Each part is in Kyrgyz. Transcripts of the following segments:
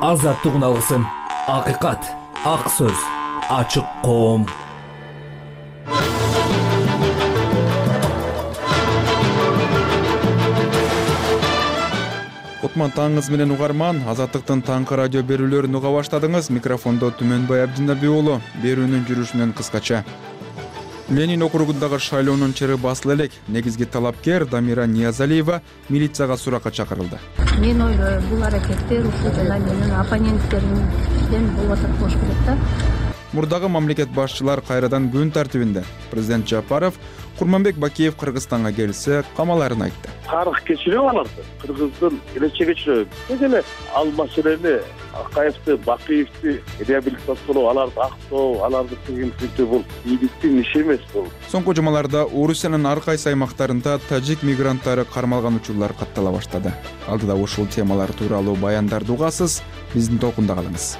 Азаттыгын алгысың. Акыйкат, ак сөз, ачык коом. Кутман таңыңыз менен угарман, Азаттыктын таңкы радио берүүлөрүн уга баштадыңыз. Микрофондо Түмөнбай Абдинабий уулу. Берүүнүн жүрүшүнөн кыскача. Ленин округундагы шайлоонун чыры басыла элек. Негизги талапкер Дамира Ниязалиева милицияга суракка чакырылды. Мен ойлойм, бул аракеттер ушул жана менин оппоненттеримден болуп атат болуш керек да. Мурдагы мамлекет башчылар кайрадан күн тартибинде. Президент Жапаров Курманбек Бакиев Кыргызстанга келсе камаларын айтты. Тарых кечирүү аларды. Кыргыздын келечеги чөйт. Эле ал маселени Акаевди, Бакиевди реабилитациялоо, аларды актоо, аларды тегинтүү бул бийликтин иши эмес бул. Соңку жумаларда Орусиянын ар кайсы аймактарында тажик мигранттары кармалган учурлар каттала баштады. Алдыда ушул темалар тууралуу баяндарды угасыз, биздин толкунда калыңыз.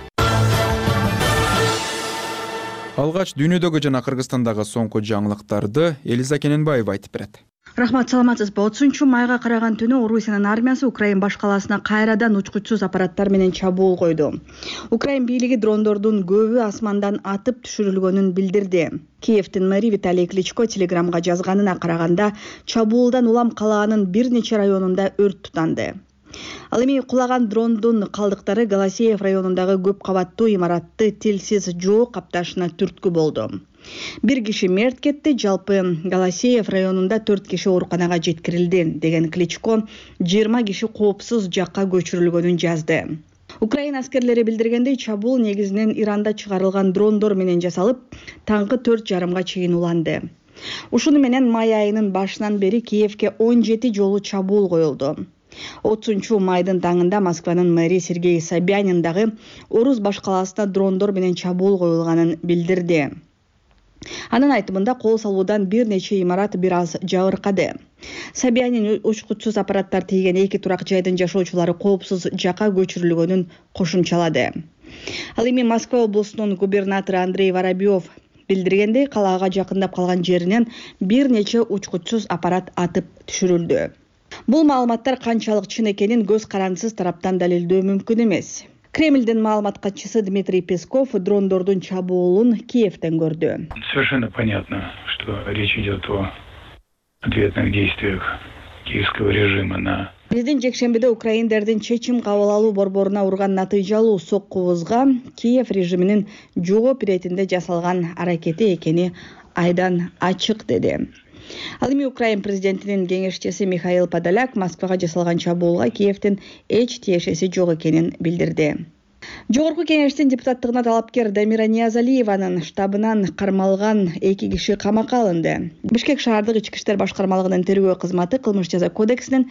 Алгач дүйнөдөгү жана Кыргызстандагы соңку жаңылыктарды Элиза Кененбаева айтып берет. Рахмат, саламатсызбы. 30 майга караган түнү Орусиянын армиясы Украин баш калаасына кайрадан учкучсуз аппараттар менен чабуул койду. Украин бийлиги дрондордун көбү асмандан атып түшүрүлгөнүн билдирди. Киевдин мэри Виталий Кличко телеграмга жазганына караганда, чабуулдан улам калаанын бир нече районунда өрт тутанды. Ал эми кулаган дрондун калдыктары Галасеев районундагы көп кабаттуу имаратты тилсиз жоо капташына түрткү болду. Бир киши мерт кетти, жалпы Галасеев районунда 4 киши ооруканага жеткирилди, деген Кличко 20 киши коопсуз жакка көчүрүлгөнүн жазды. Украина аскерлери билдиргендей, чабуул негизинен Иранда чыгарылган дрондор менен жасалып, таңкы 4:30 чейин уланды. Ушуну менен май айынын башынан бери Киевке 17 жолу чабуул коюлду. 30 майдын таңында Москванын мэри Сергей Собянин дагы Орус баш калаасына дрондор менен чабуул коюлганын билдирди. Анын айтымында кол салуудан бир нече имарат бир аз жабыркады. Собянин учкучсуз аппараттар тийген 2 турак жайдын жашоочулары коопсуз жакка көчүрүлгөнүн кошумчалады. Ал эми Москва облусунун губернатору Андрей Воробьев билдиргендей, калаага жакындап калган жеринен бир нече учкучсуз аппарат атып түшүрүлдү. Бул маалыматтар канчалык чын экенин көз карандысыз тараптан далилдөө мүмкүн эмес. Кремльдин маалымат катчысы Дмитрий Песков дрондордун чабуулун Киевден көрдү. Совершенно понятно, что речь идет о ответных действиях киевского режима на... Биздин жекшембиде украиндердин чечим кабыл алуу борборуна урган натыйжалуу соккубузга Киев режиминин жооп иретинде жасалган аракети экени айдан ачык, деди. Ал эми Украин президентинин кеңешчиси Михаил Подоляк Москвага жасалган чабуулга Киевдин эч тиешеси жок экенин билдирди. Жогорку кеңештин депутаттыгына талапкер Дамира Ниязалиеванын штабынан кармалган 2 киши камакка алынды. Бишкек шаардык ички иштер башкармалыгынын тергөө кызматы кылмыш жаза кодексинин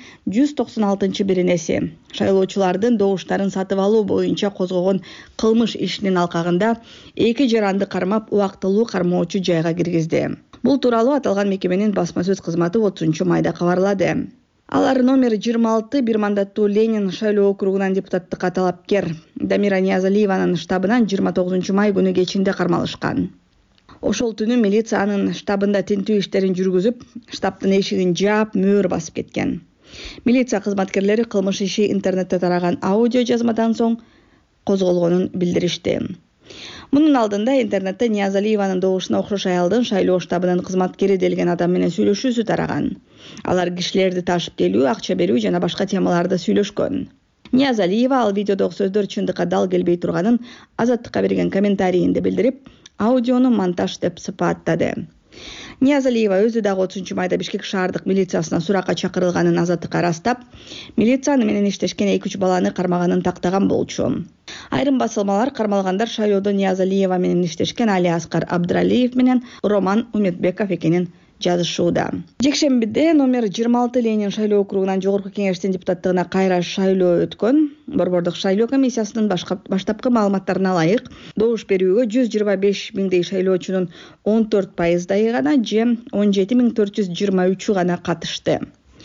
196-беренеси шайлоочулардын добуштарын сатып алуу боюнча козгогон кылмыш ишинин алкагында 2 жаранды кармап, убактылуу кармоочу жайга киргизди. Бул тууралуу аталган мекеменин басма сөз кызматы 30 майда кабарлады. Алар номер 26 бир мандаттуу Ленин шайлоо округунан депутаттыкка талапкер Дамира Ниязалиеванын штабынан 29 май күнү кечинде кармалышкан. Ошол түнү милиция анын штабында тинтүү иштерин жүргүзүп, штабтын эшигин жаап, мөөр басып кеткен. Милиция кызматкерлери кылмыш иши интернетте тараган аудио жазмадан соң козголгонун билдиришти. Мунун алдында интернетте Ниязалиеванын добушуна окшош аялдын шайлоо штабынын кызматкери делген адам менен сүйлөшүүсү тараган. Алар кишилерди ташып келүү, акча берүү жана башка темаларды сүйлөшкөн. Ниязалиева ал видеодогу сөздөр чындыкка дал келбей турганын Азаттыкка берген комментарийинде билдирип, аудиону монтаж деп сыпаттады. Ниязалиева өзү дагы 30 майда Бишкек шаардык милициясына суракка чакырылганын Азаттыкка ырастап, милициянын менен иштешкен 2-3 баланы кармаганын тактаган болчу. Айрым басылмалар кармалгандар шайлоодо Ниязалиева менен иштешкен Али Аскар Абдралиев менен Роман Умедбеков экенин жазышууда. Жекшембиде номер 26 Ленин шайлоо округунан жогорку кеңештин депутаттыгына кайра шайлоо өткөн. Борбордук шайлоо комиссиясынын баштапкы маалыматтарына ылайык, добуш берүүгө 125 миңдей шайлоочунун 14% гана же 17423 гана катышты.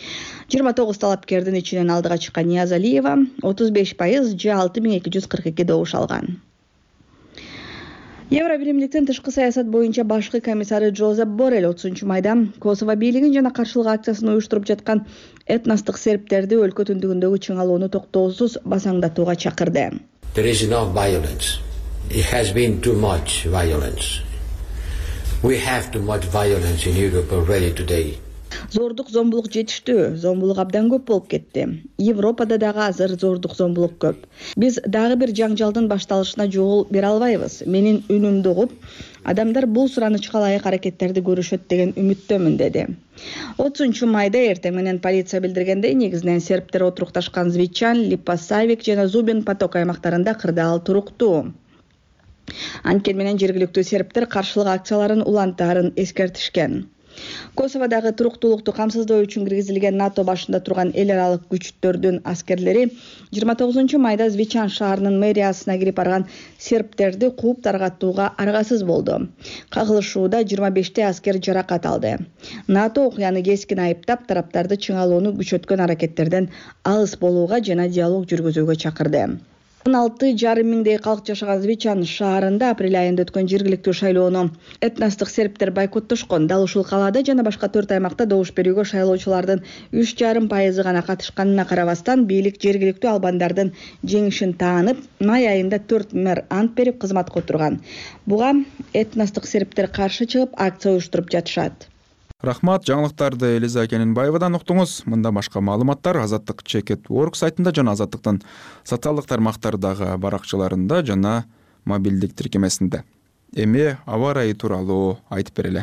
29 талапкердин ичинен алдыга чыккан Ниязалиева 35% же 6242 добуш алган. Евро биримдиктин тышкы саясат боюнча башкы комиссары Жозеп Боррелл 30 майда Косово бийлигин жана каршылык акциясын уюштуруп жаткан этностук сербтерди өлкө түндүгүндөгү чыңалууну токтоосуз басаңдатууга чакырды. There is no violence. It has been too much violence. We have too much violence in Europe already today. Зордук, зомбулук жетиштүү, зомбулук абдан көп болуп кетти. Европада дагы азыр зордук, зомбулук көп. Биз дагы бир жаңжалдын башталышына жол бере албайбыз. Менин үнүмдү угуп, адамдар бул суранычка ылайык аракеттерди көрүшөт деген үмүттөмүн, деди. 30 майда эртең менен полиция билдиргендей, негизинен сербтер отурукташкан Звичан, Липасавик жана Зубин Поток аймактарында кырдаал туруктуу. Анткени менен жергиликтүү сербтер каршылык акцияларын улантаарын эскертишкен. Косоводагы туруктуулукту камсыздоо үчүн киргизилген НАТО башында турган эл аралык күчтөрдүн аскерлери 29 майда Звичан шаарынын мэриясына кирип барган сербтерди кууп таргатууга аргасыз болду. Кагылышууда 25 аскер жаракат алды. НАТО окуяны кескин айыптап, тараптарды чыңалууну күчөткөн аракеттерден алыс болууга жана диалог жүргүзүүгө чакырды. 16,5 миңдей калк жашаган Звичан шаарында апрель айында өткөн жергиликтүү шайлоону этностук сербтер бойкоттошкон. Дал ушул калаада жана башка 4 аймакта добуш берүүгө шайлоочулардын 3,5% гана катышканына карабастан, бийлик жергиликтүү албандардын жеңишин таанып, май айында 4 мэр ант берип кызматка отурган. Буга этностук сербтер каршы чыгып, акция уюштуруп жатышат. Рахмат, жаңылыктарды Элиза Кененбаевадан уктуңуз. Мында башка маалыматтар Азаттык Чекет.org сайтында жана Азаттыктын социалдык тармактардагы баракчаларында жана мобилдик тиркемесинде. Эми аба ырайы тууралуу айтып берели.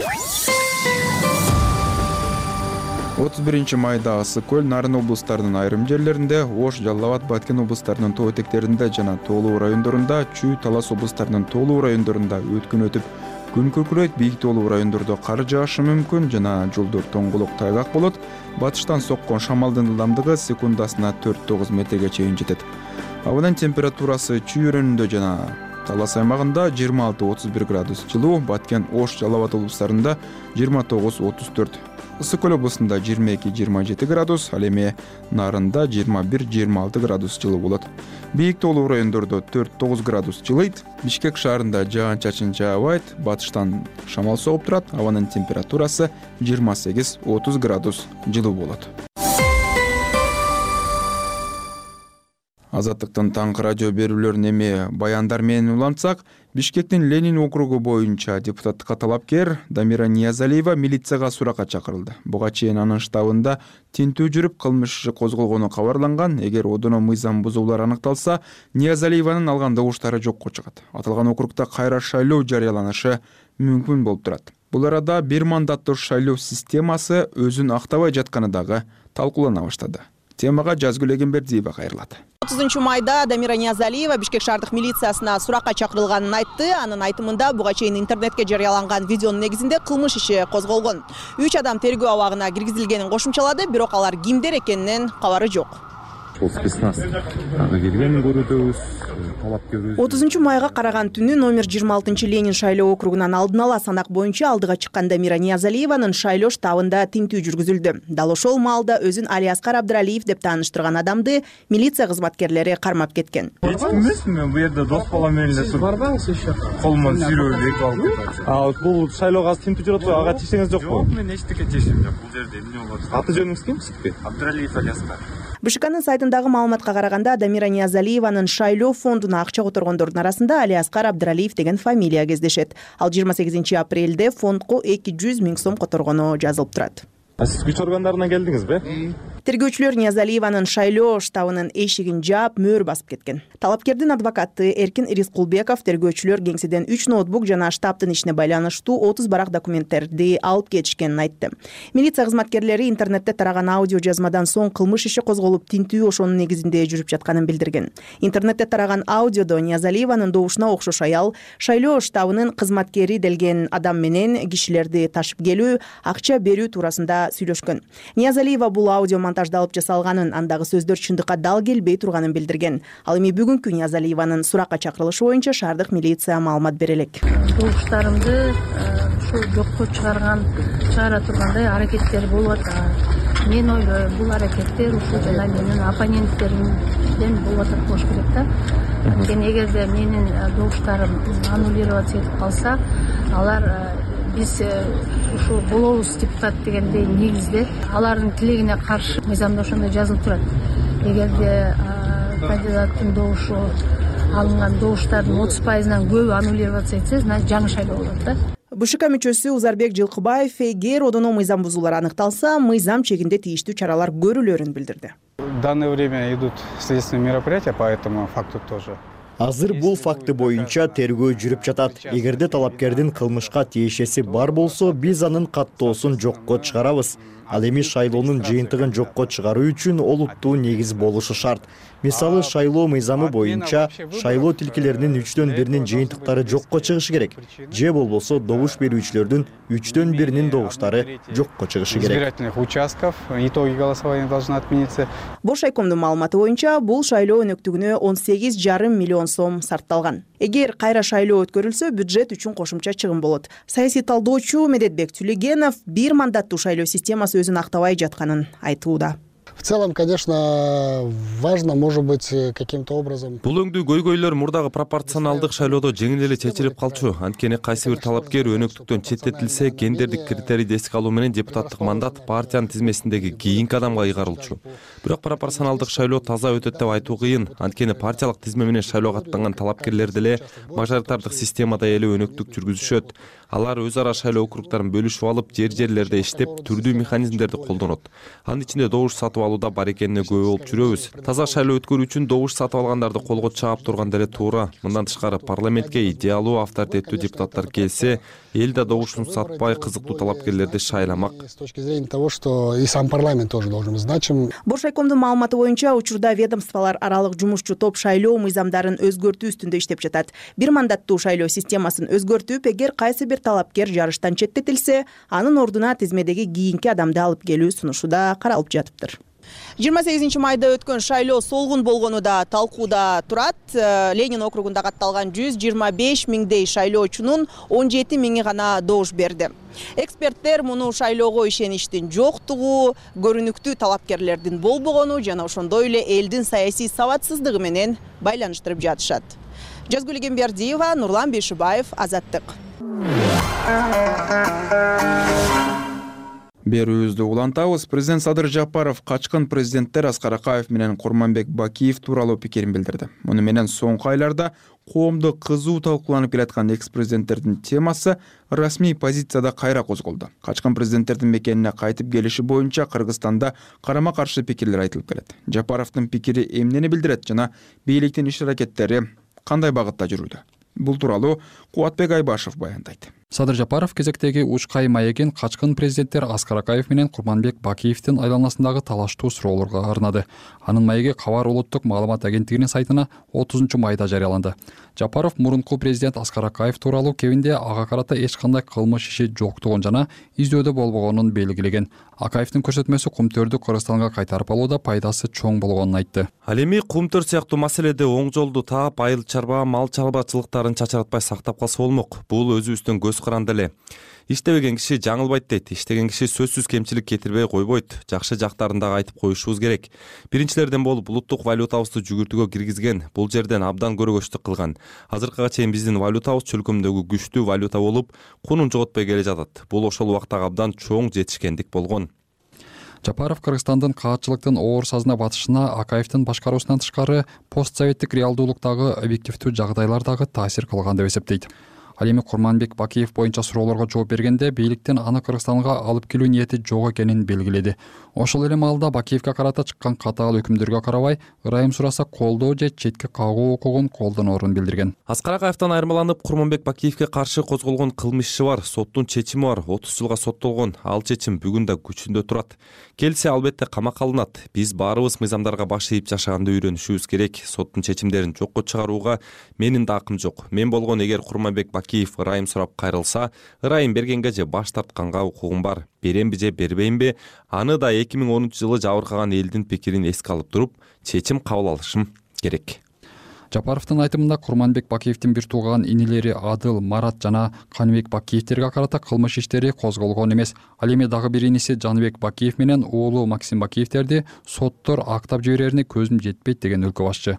31 майда Ысык көл, Нарын облустарынын айрым жерлеринде, Ош, Жалал Абад, Баткен облустарынын тоо этектеринде жана Тоолуу райондорунда, Чүй, Талас облустарынын Тоолуу райондорунда өткүн өтүп, күн көкүрөйт. Бийик тоолуу райондордо кар жаашы мүмкүн жана жолдор тоңголок тайгак болот. Батыштан соккон шамалдын ылдамдыгы секундасына 4-9 метрге чейин жетет. Абанын температурасы Чүй өрөөнүндө жана Талас аймагында 26-31 градус жылуу, Баткен, Ош, Жалал Абад облустарында 29-34. Ысык көл облусунда 22-27 градус, ал эми Нарында 21-26 градус жылуу болот. Бийик тоолуу райондордо 4-9 градус жылыйт. Бишкек шаарында жаан-чачын жаабайт, батыштан шамал согуп турат. Абанын температурасы 28-30 градус жылуу болот. Азаттыктын таңкы радио берүүлөрүн эми баяндар менен улантсак, Бишкектин Ленин округу боюнча депутаттыкка талапкер Дамира Ниязалиева милицияга суракка чакырылды. Буга чейин анын штабында тинтүү жүрүп, кылмыш иши козголгону кабарланган. Эгер одоно мыйзам бузуулар аныкталса, Ниязалиеванын алган добуштары жокко чыгат. Аталган округда кайра шайлоо жарыяланышы мүмкүн болуп турат. Бул арада бир мандаттуу шайлоо системасы өзүн актабай жатканы дагы талкуулана баштады. Темага Жазгүл Эгембердиева кайрылат. 30 майда Дамира Ниязалиева Бишкек шаардык милициясына суракка чакырылганын айтты. Анын айтымында буга чейин интернетке жарыяланган видеонун негизинде кылмыш иши козголгон. 3 адам тергөө абагына киргизилгенин кошумчалады, бирок алар кимдер экенинен кабары жок. Спецназ келген көрүүдөбүз, талапкер. 30 майга караган түнү номер 26 Ленин шайлоо округунан алдын ала санак боюнча алдыга чыккан Дамира Ниязалиеванын шайлоо штабында тинтүү жүргүзүлдү. Дал ошол маалда өзүн Алиаскар Абдралиев деп тааныштырган адамды милиция кызматкерлери кармап кеткен. Эч ким эмесмин мен, бу жерде дос балам менен эле туруп. Барбаңыз еще. Колуман сүйрөп эки алып кетти. Бул шайлоого тинтүү жүрөт го, ага тийсеңиз жокпу? Жок, мен эчтеке тиешим жок. Бул жерде эмне болот? Аты жөнүңүз ким? Абдралиев Алиаскар. БШКнын сайтындагы маалыматка караганда, Дамира Ниязалиеванын шайлоо фондуна акча которгондордун арасында Алиаскар Абдралиев деген фамилия кездешет. Ал 28 апрелде фондко 200 000 сом которгону жазылып турат. Сиз күч органдарынан келдиңизби? Тергөөчүлөр Ниязалиеванын шайлоо штабынын эшигин жаап, мөр басып кеткен. Талапкердин адвокаты Эркин Рискулбеков тергөөчүлөр кеңседен 3 ноутбук жана штабтын ишине байланыштуу 30 барак документтерди алып кетишкенин айтты. Милиция кызматкерлери интернетте тараган аудио жазмадан соң кылмыш иши козголуп, тинтүү ошонун негизинде жүрүп жатканын билдирген. Интернетте тараган аудиодо Ниязалиеванын добушуна окшош аял шайлоо штабынын кызматкери делген адам менен кишилерди ташып келүү, акча берүү туурасында сүйлөшкөн. Ниязалиева бул аудио монтаждалып жасалганын, андагы сөздөр чындыкка дал келбей турганын билдирген. Ал эми бүгүнкү Ниязалиеванын суракка чакырылышы боюнча шаардык милиция маалымат бере элек. Добуштарымды ушу жокко чыгара тургандай аракеттер болуп атат. мен ойлойм бул аракеттер ушул жана менин оппоненттеримден болуп атат болуш керек да. Анткени эгерде менин добуштарым аннулироваться этип калса, алар биз ушу болобуз депутат дегендей негизде алардын тилегине каршы мыйзамда ошондой жазылып турат. Эгерде кандидаттын добушу алынган добуштардын 30%-нан көбү аннулироваться этсе, значит жаңы шайлоо болот да. БШК мүчөсү Узарбек Жылкыбаев эгер одоно мыйзам бузуулар аныкталса, мыйзам чегинде тийиштүү чаралар көрүлөрүн билдирди. В данное время идут следственные мероприятия по этому факту тоже. Азыр бул факты боюнча тергөө жүрүп жатат. Эгерде талапкердин кылмышка тиешеси бар болсо, биз анын каттоосун жокко чыгарабыз. Ал эми шайлоонун жыйынтыгын жокко чыгаруу үчүн олуттуу негиз болушу шарт. Мисалы, шайлоо мыйзамы боюнча шайлоо тилкелеринин 1/3 жыйынтыктары жокко чыгышы керек. Же болбосо добуш берүүчүлөрдүн 1/3 добуштары жокко чыгышы керек. Избирательных участков, итоги голосования должны отмениться. Бошайкомдун маалыматы боюнча бул шайлоо өнөктүгүнө 18,5 миллион сом сарпталган. Эгер кайра шайлоо өткөрүлсө, бюджет үчүн кошумча чыгым болот. Саясий талдоочу Медетбек Тюлегенов бир мандаттуу шайлоо системасы өзүн актабай жатканын айтууда. В целом, конечно, важно, может быть, каким-то образом. Бул өңдүү көйгөйлөр мурдагы пропорционалдык шайлоодо жеңил эле чечилип калчу. Анткени кайсы бир талапкер өнөктүктөн четтетилсе, гендердик критерийди эске алуу менен депутаттык мандат партиянын тизмесиндеги кийинки адамга ыйгарылчу. Бирок пропорционалдык шайлоо таза өтөт деп айтуу кыйын. Анткени партиялык тизме менен шайлоого аттанган талапкерлер деле мажоритардык системада эле өнөктүк жүргүзүшөт. Алар өз ара шайлоо округдарын бөлүшүп алып, жерлерде иштеп, түрдүү механизмдерди колдонот. Анын ичинде добуш сатып алууда бар экенине күбө болуп жүрөбүз. Таза шайлоо өткөрүү үчүн добуш сатып алгандарды колго чаап турган деле туура. Мындан тышкары парламентке идеалдуу авторитеттүү депутаттар келсе, эл да добушун сатпай кызыктуу талапкерлерди шайламак. С точки зрения того, что и сам парламент тоже должен быть значим. Бошайкомдун маалыматы боюнча учурда ведомстволор аралык жумушчу топ шайлоо мыйзамдарын өзгөртүү үстүндө иштеп жатат. Бир мандаттуу шайлоо системасын өзгөртүп, эгер кайсы бир талапкер жарыштан четтетилсе, анын ордуна тизмедеги кийинки адамды алып келүү сунушу да каралып жатыптыр. 28 майда өткөн шайлоо солгун болгону да талкууда турат. Ленин округунда катталган 125 миңдей шайлоочунун 17 миңи гана добуш берди. Эксперттер муну шайлоого ишеништин жоктугу, көрүнүктүү талапкерлердин болбогону жана ошондой эле элдин саясий сабатсыздыгы менен байланыштырып жатышат. Жазгүл Гембердиева, Нурлан Бейшибаев, Азаттык. Берүүбүздү улантабыз. Президент Садыр Жапаров качкын президенттер Аскар Акаев менен Курманбек Бакиев тууралуу пикирин билдирди. Муну менен соңку айларда коомдо кызуу талкууланып келаткан экс-президенттердин темасы расмий позицияда кайра козголду. Качкын президенттердин мекенине кайтып келиши боюнча Кыргызстанда карама-каршы пикирлер айтылып келет. Жапаровдун пикири эмнени билдирет жана бийликтин иш-аракеттери кандай багытта жүрүүдө? Бул тууралуу Кубатбек Айбашев баяндайт. Садыр Жапаров кезектеги учкай маегин качкын президенттер Аскар Акаев менен Курманбек Бакиевдин айланасындагы талаштуу суроолорго арнады. Анын маеги Кабар улуттук маалымат агенттигинин сайтына 30 майда жарыяланды. Жапаров мурунку президент Аскар Акаев тууралуу кебинде ага карата эч кандай кылмыш иши жоктугун жана издөөдө болбогонун белгилеген. Акаевдин көрсөтмөсү кумтөрдү Кыргызстанга кайтарып алууда пайдасы чоң болгонун айтты. Ал эми кумтөр сыяктуу маселеде оң жолду таап, айыл чарба, мал чарбачылыктарын чачыратпай сактап калса болмок. Бул өзүбүздүн көз каранды эле. Иштебеген киши жаңылбайт дейт. Иштеген киши сөзсүз кемчилик кетирбей койбойт. Жакшы жактарын дагы айтып коюшубуз керек. Биринчилерден болуп улуттук валютабызды жүгүртүүгө киргизген, бул жерден абдан көрөгөчтүк кылган. Азыркыга чейин биздин валютабыз чөлкөмдөгү күчтүү валюта болуп, кунун жоготпой келе жатат. Бул ошол убакта абдан чоң жетишкендик болгон. Жапаров Кыргызстандын каатчылыктын оор сазына батышына Акаевдин башкаруусунан тышкары постсоветтик реалдуулуктагы объективдүү жагдайлар дагы таасир кылган деп эсептейт. Ал эми Курманбек Бакиев боюнча суроолорго жооп бергенде бийликтин аны Кыргызстанга алып келүү ниети жок экенин белгиледи. Ошол эле маалда Бакиевге карата чыккан катаал өкүмдөргө карабай, ырайым сураса колдоо же четке кагуу укугун колдоноорун билдирген. Аскар Акаевден айырмаланып, Курманбек Бакиевге каршы козголгон кылмыш иши бар, соттун чечими бар, 30 жылга соттолгон. Ал чечим бүгүн да күчүндө турат. Келсе албетте камакка алынат. Биз баарыбыз мыйзамдарга баш ийип жашаганды үйрөнүшүбүз керек. Соттун чечимдерин жокко чыгарууга менин да акым жок. Мен болгон эгер Курманбек Бакиев ырайым сурап кайрылса, ырайым бергенге же баш тартканга укугум бар. Беремби же бербеймби? Аны да 2010 жылы жабыркаган элдин пикирин эске алып туруп, чечим кабыл алышым керек. Жапаровдун айтымында Курманбек Бакиевдин бир тууган инилери Адыл, Марат жана Каныбек Бакиевтерге карата кылмыш иштери козголгон эмес. Ал эми дагы бир иниси Жаныбек Бакиев менен уулу Максим Бакиевтерди соттор актап жиберерине көзүм жетпейт деген өлкө башчы.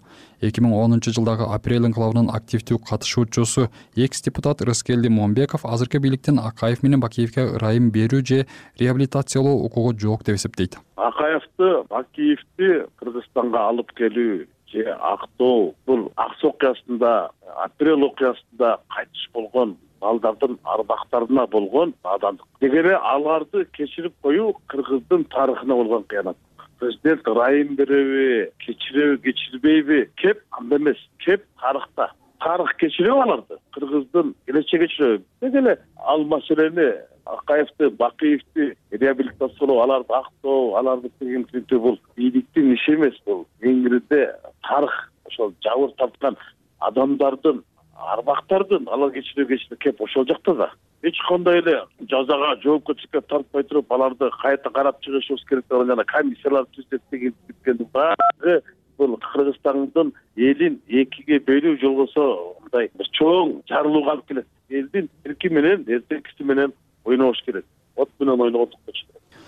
2010 жылдагы апрель инкылабынын активдүү катышуучусу экс-депутат Рыскелди Момбеков азыркы бийликтин Акаев менен Бакиевге ырайым берүү же реабилитациялоо укугу жок деп эсептейт. Акаевди, Бакиевди Кыргызстанга алып келүү же актоо бул Аксы окуясында, апрель окуясында кайтыш болгон балдардын арбактарына болгон наадандык. Дегере аларды кечирип коюу Кыргыздын тарыхына болгон кыянат. Президент ырайым береби, кечирбейби? Кеп анда эмес, кеп тарыхта. Тарых кечирип аларды. Кыргыздын келечеги кечирип. Дегеле ал маселени Акаевди, Бакиевди реабилитациялоо, аларды актоо, аларды тегинтүү бул бийликтин иши эмес, бул Венгрияде тарых ошол жабыр тарткан адамдардын, арбактардын алар кечирип кеп ошол жакта да эч кандай эле жазага, жоопкерчиликке тартпай туруп аларды кайта карап чыгышыбыз керек деген жана комиссиялар түзүп дегендин баары бул Кыргызстандын элин экиге бөлүү жолгосо мындай бир чоң жарылууга алып келет. Элдин эрки менен, эртекиси менен ойнош керек. От менен ойногондук болчу.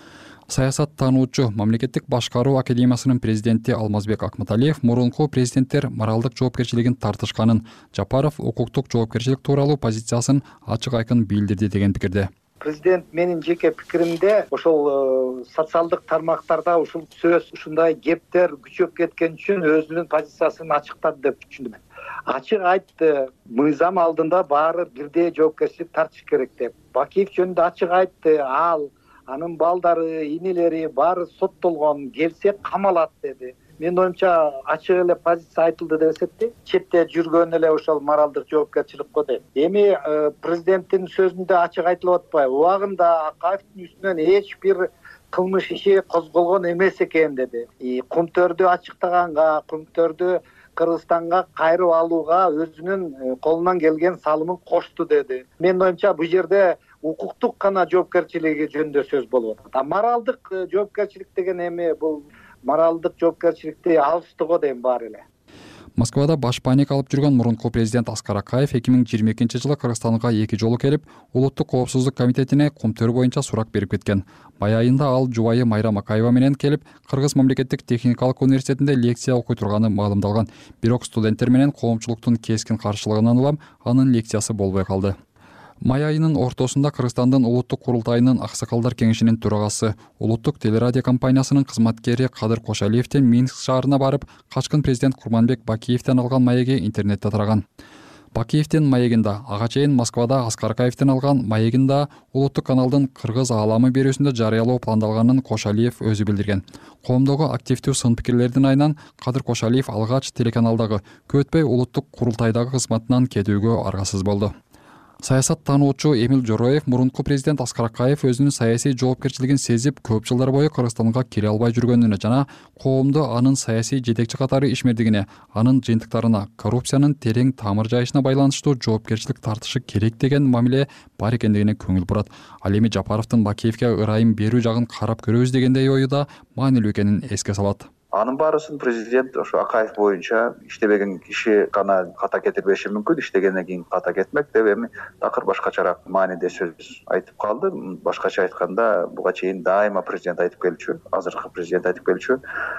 Саясат таануучу Мамлекеттик башкаруу академиясынын президенти Алмазбек Акматалиев мурунку президенттер моралдык жоопкерчилигин тартышканын, Жапаров укуктук жоопкерчилик тууралуу позициясын ачык айкын билдирди деген пикирде. Президент менин жеке пикиримде ошол социалдык тармактарда ушул сөз, ушундай кептер күчөп кеткен үчүн өзүнүн позициясын ачыктады деп түшүндүм. Ачык айтты, мыйзам алдында баары бирдей жоопкерчилик тартыш керек деп. Бакиев жөнүндө ачык айтты, ал анын балдары, инелери баары соттолгон, келсе камалат деди. Менин оюмча ачык эле позиция айтылды деп эсептейм. Четте жүргөн эле ошол моралдык жоопкерчилик го дейм. Эми президенттин сөзүндө ачык айтылып атпайбы? Убагында Акаевдин үстүнөн эч бир кылмыш иши козголгон эмес экен деди. Кумтөрдү ачыктаганга, кумтөрдү Кыргызстанга кайрып алууга өзүнүн колунан келген салымын кошту деди. Менин оюмча бул жерде укуктук гана жоопкерчилиги жөнүндө сөз болуп атат. Моралдык жоопкерчилик деген эми бул моралдык жоопкерчиликти алыстыго дейм баары эле. Москвада баш паника алып жүргөн мурунку президент Аскар Акаев 2022 жылы Кыргызстанга 2 жолу келип, Улуттук коопсуздук комитетине кумтөр боюнча сурак берип кеткен. Май айында ал жубайы Майрам Акаева менен келип, Кыргыз мамлекеттик техникалык университетинде лекция окуй турганы маалымдалган. Бирок студенттер менен коомчулуктун кескин каршылыгынан улам анын лекциясы болбой калды. Май айынын ортосунда Кыргызстандын Улуттук курултайынын Аксакалдар кеңешинин төрагасы, Улуттук телерадио компаниясынын кызматкери Кадыр Кошалиевдин Минск шаарына барып, качкын президент Курманбек Бакиевден алган маеги интернетте тараган. Бакиевдин маегинда, ага чейин Москвада Аскар Акаевден алган маегинда Улуттук каналдын Кыргыз ааламы берүүсүндө жарыялоо пландалганын Кошалиев өзү билдирген. Коомдогу активдүү сын пикирлердин айынан Кадыр Кошалиев алгач телеканалдагы көп өтпөй Улуттук курултайдагы кызматынан кетүүгө аргасыз болду. Саясат таануучу Эмил Жороев мурунку президент Аскар Акаев өзүнүн саясий жоопкерчилигин сезип, көп жылдар бою Кыргызстанга кире албай жүргөнүнө жана коомду анын саясий жетекчи катары ишмердигине, анын жыйынтыктарына, коррупциянын терең тамыр жайышына байланыштуу жоопкерчилик тартышы керек деген мамиле бар экендигине көңүл бурат. Ал эми Жапаровдун Бакиевге ырайым берүү жагын карап көрөбүз дегендей ою да маанилүү экенин эске салат. Анын баарысын президент ошо Акаев боюнча иштебеген киши гана ката кетирбеши мүмкүн, иштегенден кийин ката кетмек деп эми такыр башкачараак мааниде сөз айтып калды. Башкача айтканда, буга чейин дайыма президент айтып келчү, азыркы президент айтып келчү.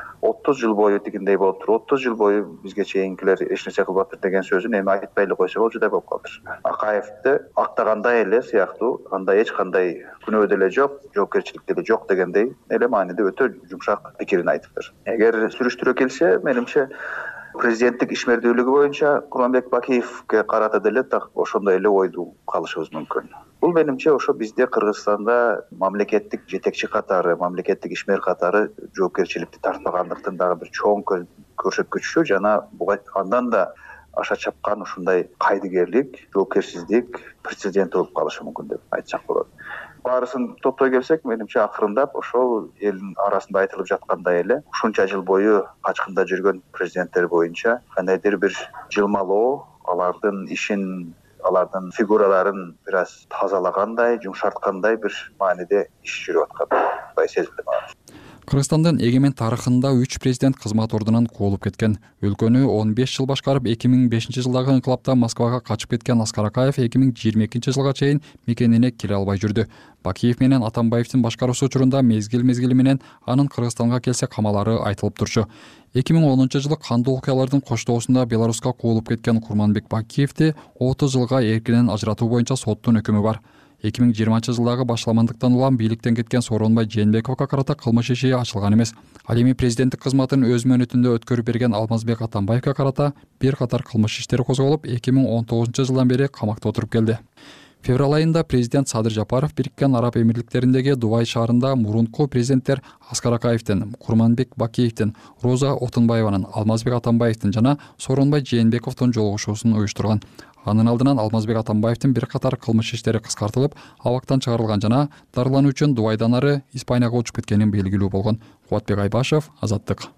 30 жыл бою дегендей болуп туруп, 30 жыл бою бизге чейинкилер эч нерсе кылбаптыр деген сөзүн эми айтпай эле койсо болчудай болуп калдыр. Акаевди актагандай эле сыяктуу, андай эч кандай күнөө деле жок, жоопкерчилик деле жок дегендей эле мааниде өтө жумшак пикирин айтыптыр. Эгер сүрүштүрө келсе, менимче президенттик ишмердүүлүгү боюнча Курманбек Бакиевге карата деле так ошондой эле ойду калышыбыз мүмкүн. Бул менимче ошо бизде Кыргызстанда мамлекеттик жетекчи катары, мамлекеттик ишмер катары жоопкерчиликти тартпагандыктын дагы бир чоң көрсөткүчү жана буга андан да аша чапкан ушундай кайдыгерлик, жоопкерсиздик прецедент болуп калышы мүмкүн деп айтсак болот. Баарысын топтой келсек, менимче акырындап ошол элдин арасында айтылып жаткандай эле ушунча жыл бою качкында жүргөн президенттер боюнча кандайдыр бир жылмалоо, алардын ишин, алардын фигураларын бир аз тазалагандай, жумшарткандай бир мааниде иш жүрүп аткандай сезилди мага. Кыргызстандын эгемен тарыхында 3 президент кызмат ордунан куулуп кеткен. Өлкөнү 15 жыл башкарып, 2005 жылдагы инкылапта Москвага качып кеткен Аскар Акаев 2022 жылга чейин мекенине келе албай жүрдү. Бакиев менен Атамбаевдин башкаруусу учурунда мезгил менен анын Кыргызстанга келсе камалары айтылып турчу. 2010 жылы кандуу окуялардын коштоосунда Беларуска куулуп кеткен Курманбек Бакиевди 30 жылга эркинен ажыратуу боюнча соттун өкүмү бар. 2020 жылдагы башламандыктан улам бийликтен кеткен Сооронбай Жээнбековго карата кылмыш иши ачылган эмес. Ал эми президенттик кызматын өз мөөнөтүндө өткөрүп берген Алмазбек Атамбаевге карата бир катар кылмыш иштери козголуп, 2019 жылдан бери камакта отуруп келди. Февраль айында президент Садыр Жапаров Бириккен Араб Эмирликтериндеги Дубай шаарында мурунку президенттер Аскар Акаевдин, Курманбек Бакиевдин, Роза Отунбаеванын, Алмазбек Атамбаевдин жана Сооронбай Жээнбековдун жолугушуусун уюштурган. Анын алдынан Алмазбек Атамбаевдин бир катар кылмыш иштери кыскартылып, абактан чыгарылган жана дарылануу үчүн Дубайдан ары Испанияга учуп кеткени белгилүү болгон. Кубатбек Айбашев, Азаттык.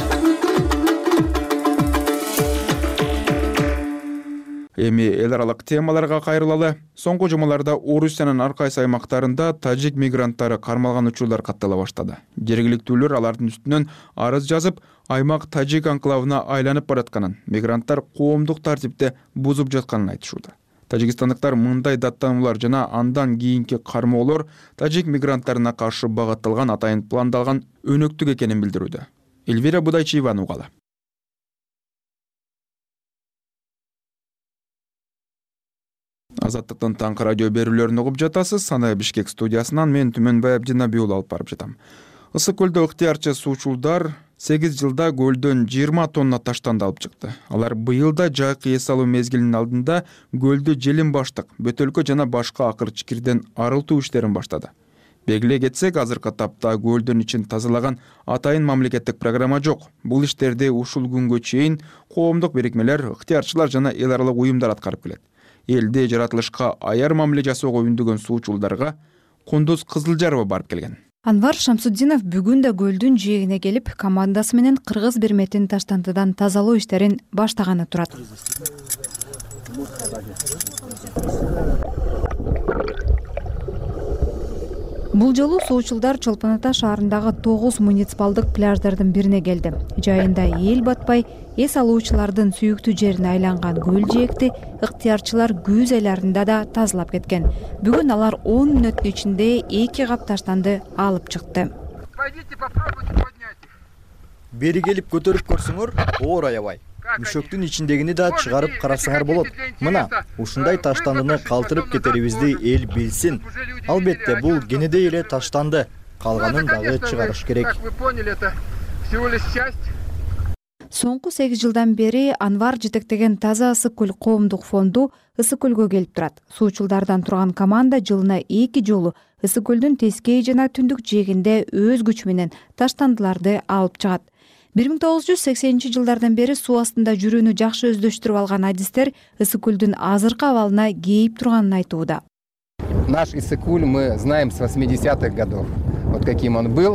Эми эл аралык темаларга кайрылалы. Соңку жумаларда Орусиянын ар кайсы аймактарында тажик мигранттары кармалган учурлар каттала баштады. Жергиликтүүлөр алардын үстүнөн арыз жазып, аймак тажик анклавына айланып баратканын, мигранттар коомдук тартипти бузуп жатканын айтышууда. Тажикстандыктар мындай даттануулар жана андан кийинки кармоолор тажик мигранттарына каршы багытталган атайын пландалган өнөктүк экенин билдирүүдө. Эльвира Будайчиеваны угалы. Азаттыктын таңкы радио берүүлөрүн угуп жатасыз. Сана Бишкек студиясынан мен Түмөнбай Абдинабий уулу алып барып жатам. Ысык көлдө ыктыярчы суучулдар 8 жылда көлдөн 20 тонна таштанды алып чыкты. Алар быйыл да жайкы эс алуу мезгилинин алдында көлдү желим баштык, бөтөлкө жана башка акыр-чикирден арылтуу иштерин баштады. Белгилей кетсек, азыркы тапта көлдүн ичин тазалаган атайын мамлекеттик программа жок. Бул иштерди ушул күнгө чейин коомдук бирикмелер, ыктыярчылар жана эл аралык уюмдар аткарып келет. Элде жаратылышка аяр мамиле жасоого үндөгөн суучулдарга Кундуз Кызылжарова барып келген. Анвар Шамсуддинов бүгүн да көлдүн жээгине келип, командасы менен кыргыз берметин таштандыдан тазалоо иштерин баштаганы турат. Бул жолу суучулдар Чолпон Ата шаарындагы 9 муниципалдык пляждардын бирине келди. Жайында эл батпай, эс алуучулардын сүйүктүү жерине айланган көл жээкти ыктыярчылар күз айларында да тазалап кеткен. Бүгүн алар 10 мүнөттүн ичинде 2 кап таштанды алып чыкты. Бери келип көтөрүп көрсөңөр, оор аябай. Мүшөктүн ичиндегини да чыгарып карасаңар болот. Мына, ушундай таштандыны калтырып кетерибизди эл билсин. Албетте, бул кенедей эле таштанды. Калганын дагы чыгарыш керек. Соңку 8 жылдан бери Анвар жетектеген Таза ысык көл коомдук фонду ысык көлгө келип турат. Суучулдардан турган команда жылына 2 жолу ысык көлдүн тескей жана түндүк жээгинде өз күчү менен таштандыларды алып чыгат. 1980 жылдардан бери суу астында жүрүүнү жакшы өздөштүрүп алган адистер ысык көлдүн азыркы абалына кейип турганын айтууда. Наш Ысык-Куль мы знаем с 80-х годов. Вот каким он был.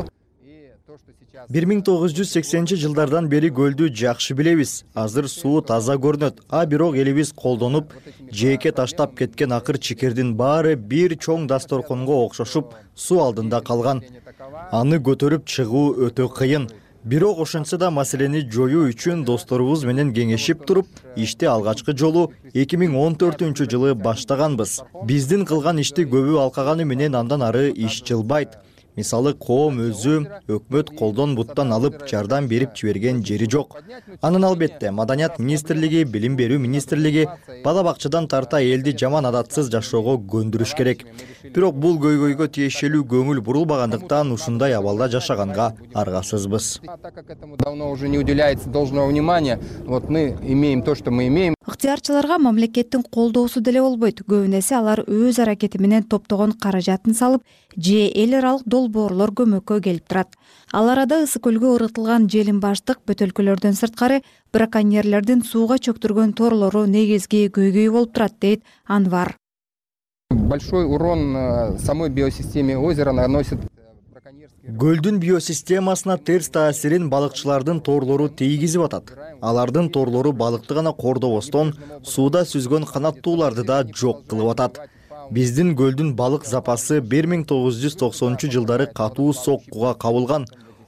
1980 жылдардан бери көлдү жакшы билебиз. Азыр суу таза көрүнөт. А бирок элибиз колдонуп, жээкке таштап кеткен акыр чикирдин баары бир чоң дасторконго окшошуп суу алдында калган. Аны көтөрүп чыгуу өтө кыйын. Бирок ошентсе да маселени жоюу үчүн досторубуз менен кеңешип туруп, ишти алгачкы жолу 2014 жылы баштаганбыз. Биздин кылган ишти көбү алкаганы менен андан ары иш жылбайт. Мисалы, коом өзү өкмөт колдон буттан алып жардам берип жиберген жери жок. Анын албетте Маданият министрлиги, Билим берүү министрлиги бала бакчадан тарта элди жаман адатсыз жашоого көндүрүш керек. Бирок бул көйгөйгө тиешелүү көңүл бурулбагандыктан ушундай абалда жашаганга аргасызбыз. Давно уже не уделяется должного внимания. Вот мы имеем то, что мы имеем. Ыктыярчыларга мамлекеттин колдоосу деле болбойт. Көбүн эсе алар өз аракети менен топтогон каражатын салып, же эл аралык долбоорлор көмөккө келип турат. Ал арада ысык көлгө ыргытылган желим баштык бөтөлкөлөрдөн сырткары браконьерлердин сууга чөктүргөн торлору негизги көйгөй болуп турат, дейт Анвар. Большой урон самой биосистеме озера наносит. Көлдүн биосистемасына терс таасирин балыкчылардын торлору тийгизип атат. Алардын торлору балыкты гана кордобостон, сууда сүзгөн канаттууларды да жок кылып атат. Биздин көлдүн балык запасы 1990 жылдары катуу соккуга кабылган.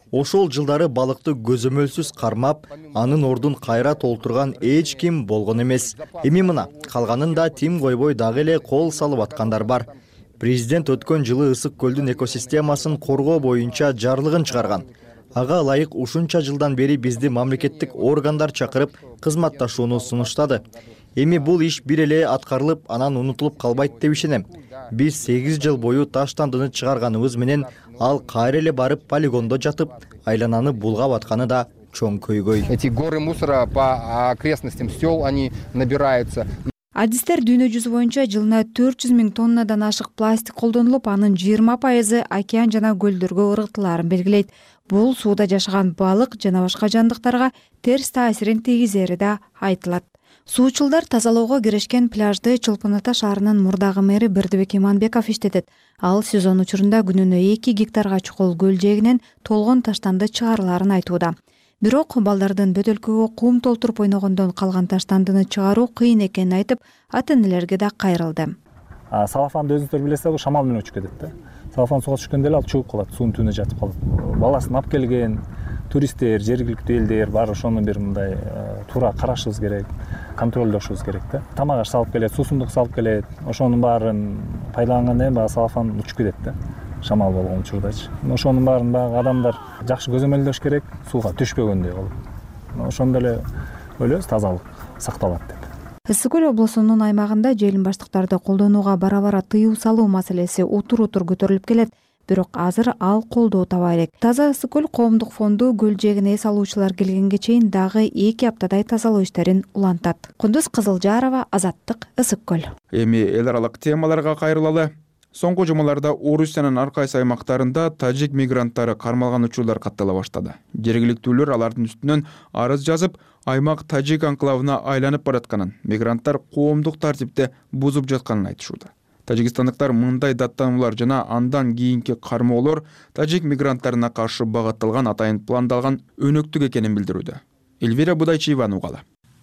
Ошол жылдары балыкты көзөмөлсүз кармап, анын ордун кайра толтурган эч ким болгон эмес. Эми мына калганын да тим койбой дагы эле кол салып аткандар бар. Президент өткөн жылы Ысык көлдүн экосистемасын коргоо боюнча жарлыгын чыгарган. Ага ылайык ушунча жылдан бери бизди мамлекеттик органдар чакырып кызматташууну сунуштады. Эми бул иш бир эле аткарылып, анан унутулуп калбайт деп ишенем. Биз 8 жыл бою таштандыны чыгарганыбыз менен ал кайра эле барып полигондо жатып, айлананы булгап атканы да чоң көйгөй. Эти горы мусора по окрестностям сел, они набираются. Адистер дүйнө жүзү боюнча жылына 400 000 тоннадан ашык пластик колдонулуп, анын 20% океан жана көлдөргө ыргытылаарын белгилейт. Бул сууда жашаган балык жана башка жандыктарга терс таасирин тийгизери да айтылат. Суучулдар тазалоого киришкен пляжды Чолпон Ата шаарынын мурдагы мэри Бердибек Иманбеков иштетет. Ал сезон учурунда күнүнө 2 гектарга чукул көл жээгинен толгон таштанды чыгарылаарын айтууда. Бирок балдардын бөтөлкөгө кум толтуруп ойногондон калган таштандыны чыгаруу кыйын экенин айтып, ата-энелерге да кайрылды. Салафанды өзүңүздөр билесиздер, шамал менен учуп кетет да. Салафан сууга түшкөндө эле ал чыгып калат, суунун түбүнө жатып калат. Баласын алып келген туристтер, жергиликтүү элдер бар, ошону бир мындай туура карашыбыз керек, контролдошубуз керек да. Тамак аш салып келет, суусундук салып келет, ошонун баарын пайдалангандан кийин баягы салафан учуп кетет да. Шамал болгон учурдачы. Ошонун баарын баягы адамдар жакшы көзөмөлдөш керек, сууга түшпөгөндөй кылып. Ошондо эле ойлойбуз тазалык сакталат деп. Ысык көл облусунун аймагында желим баштыктарды колдонууга бара-бара тыюу салуу маселеси утур-утур көтөрүлүп келет. Бирок азыр ал колдоо таба элек. Таза Ысык көл коомдук фонду көл жээгине эс алуучулар келгенге чейин дагы 2 аптадай тазалоо иштерин улантат. Кундуз Кызылжарова, Азаттык, Ысык көл. Эми эл аралык темаларга кайрылалы. Соңку жумаларда Орусиянын ар кайсы аймактарында тажик мигранттары кармалган учурлар каттала баштады. Жергиликтүүлөр алардын үстүнөн арыз жазып, аймак тажик анклавына айланып баратканын, мигранттар коомдук тартипти бузуп жатканын айтышууда. Тажикстандыктар мындай даттануулар жана андан кийинки кармоолор тажик мигранттарына каршы багытталган атайын пландалган өнөктүк экенин билдирүүдө. Эльвира Будайчиеванын угалы.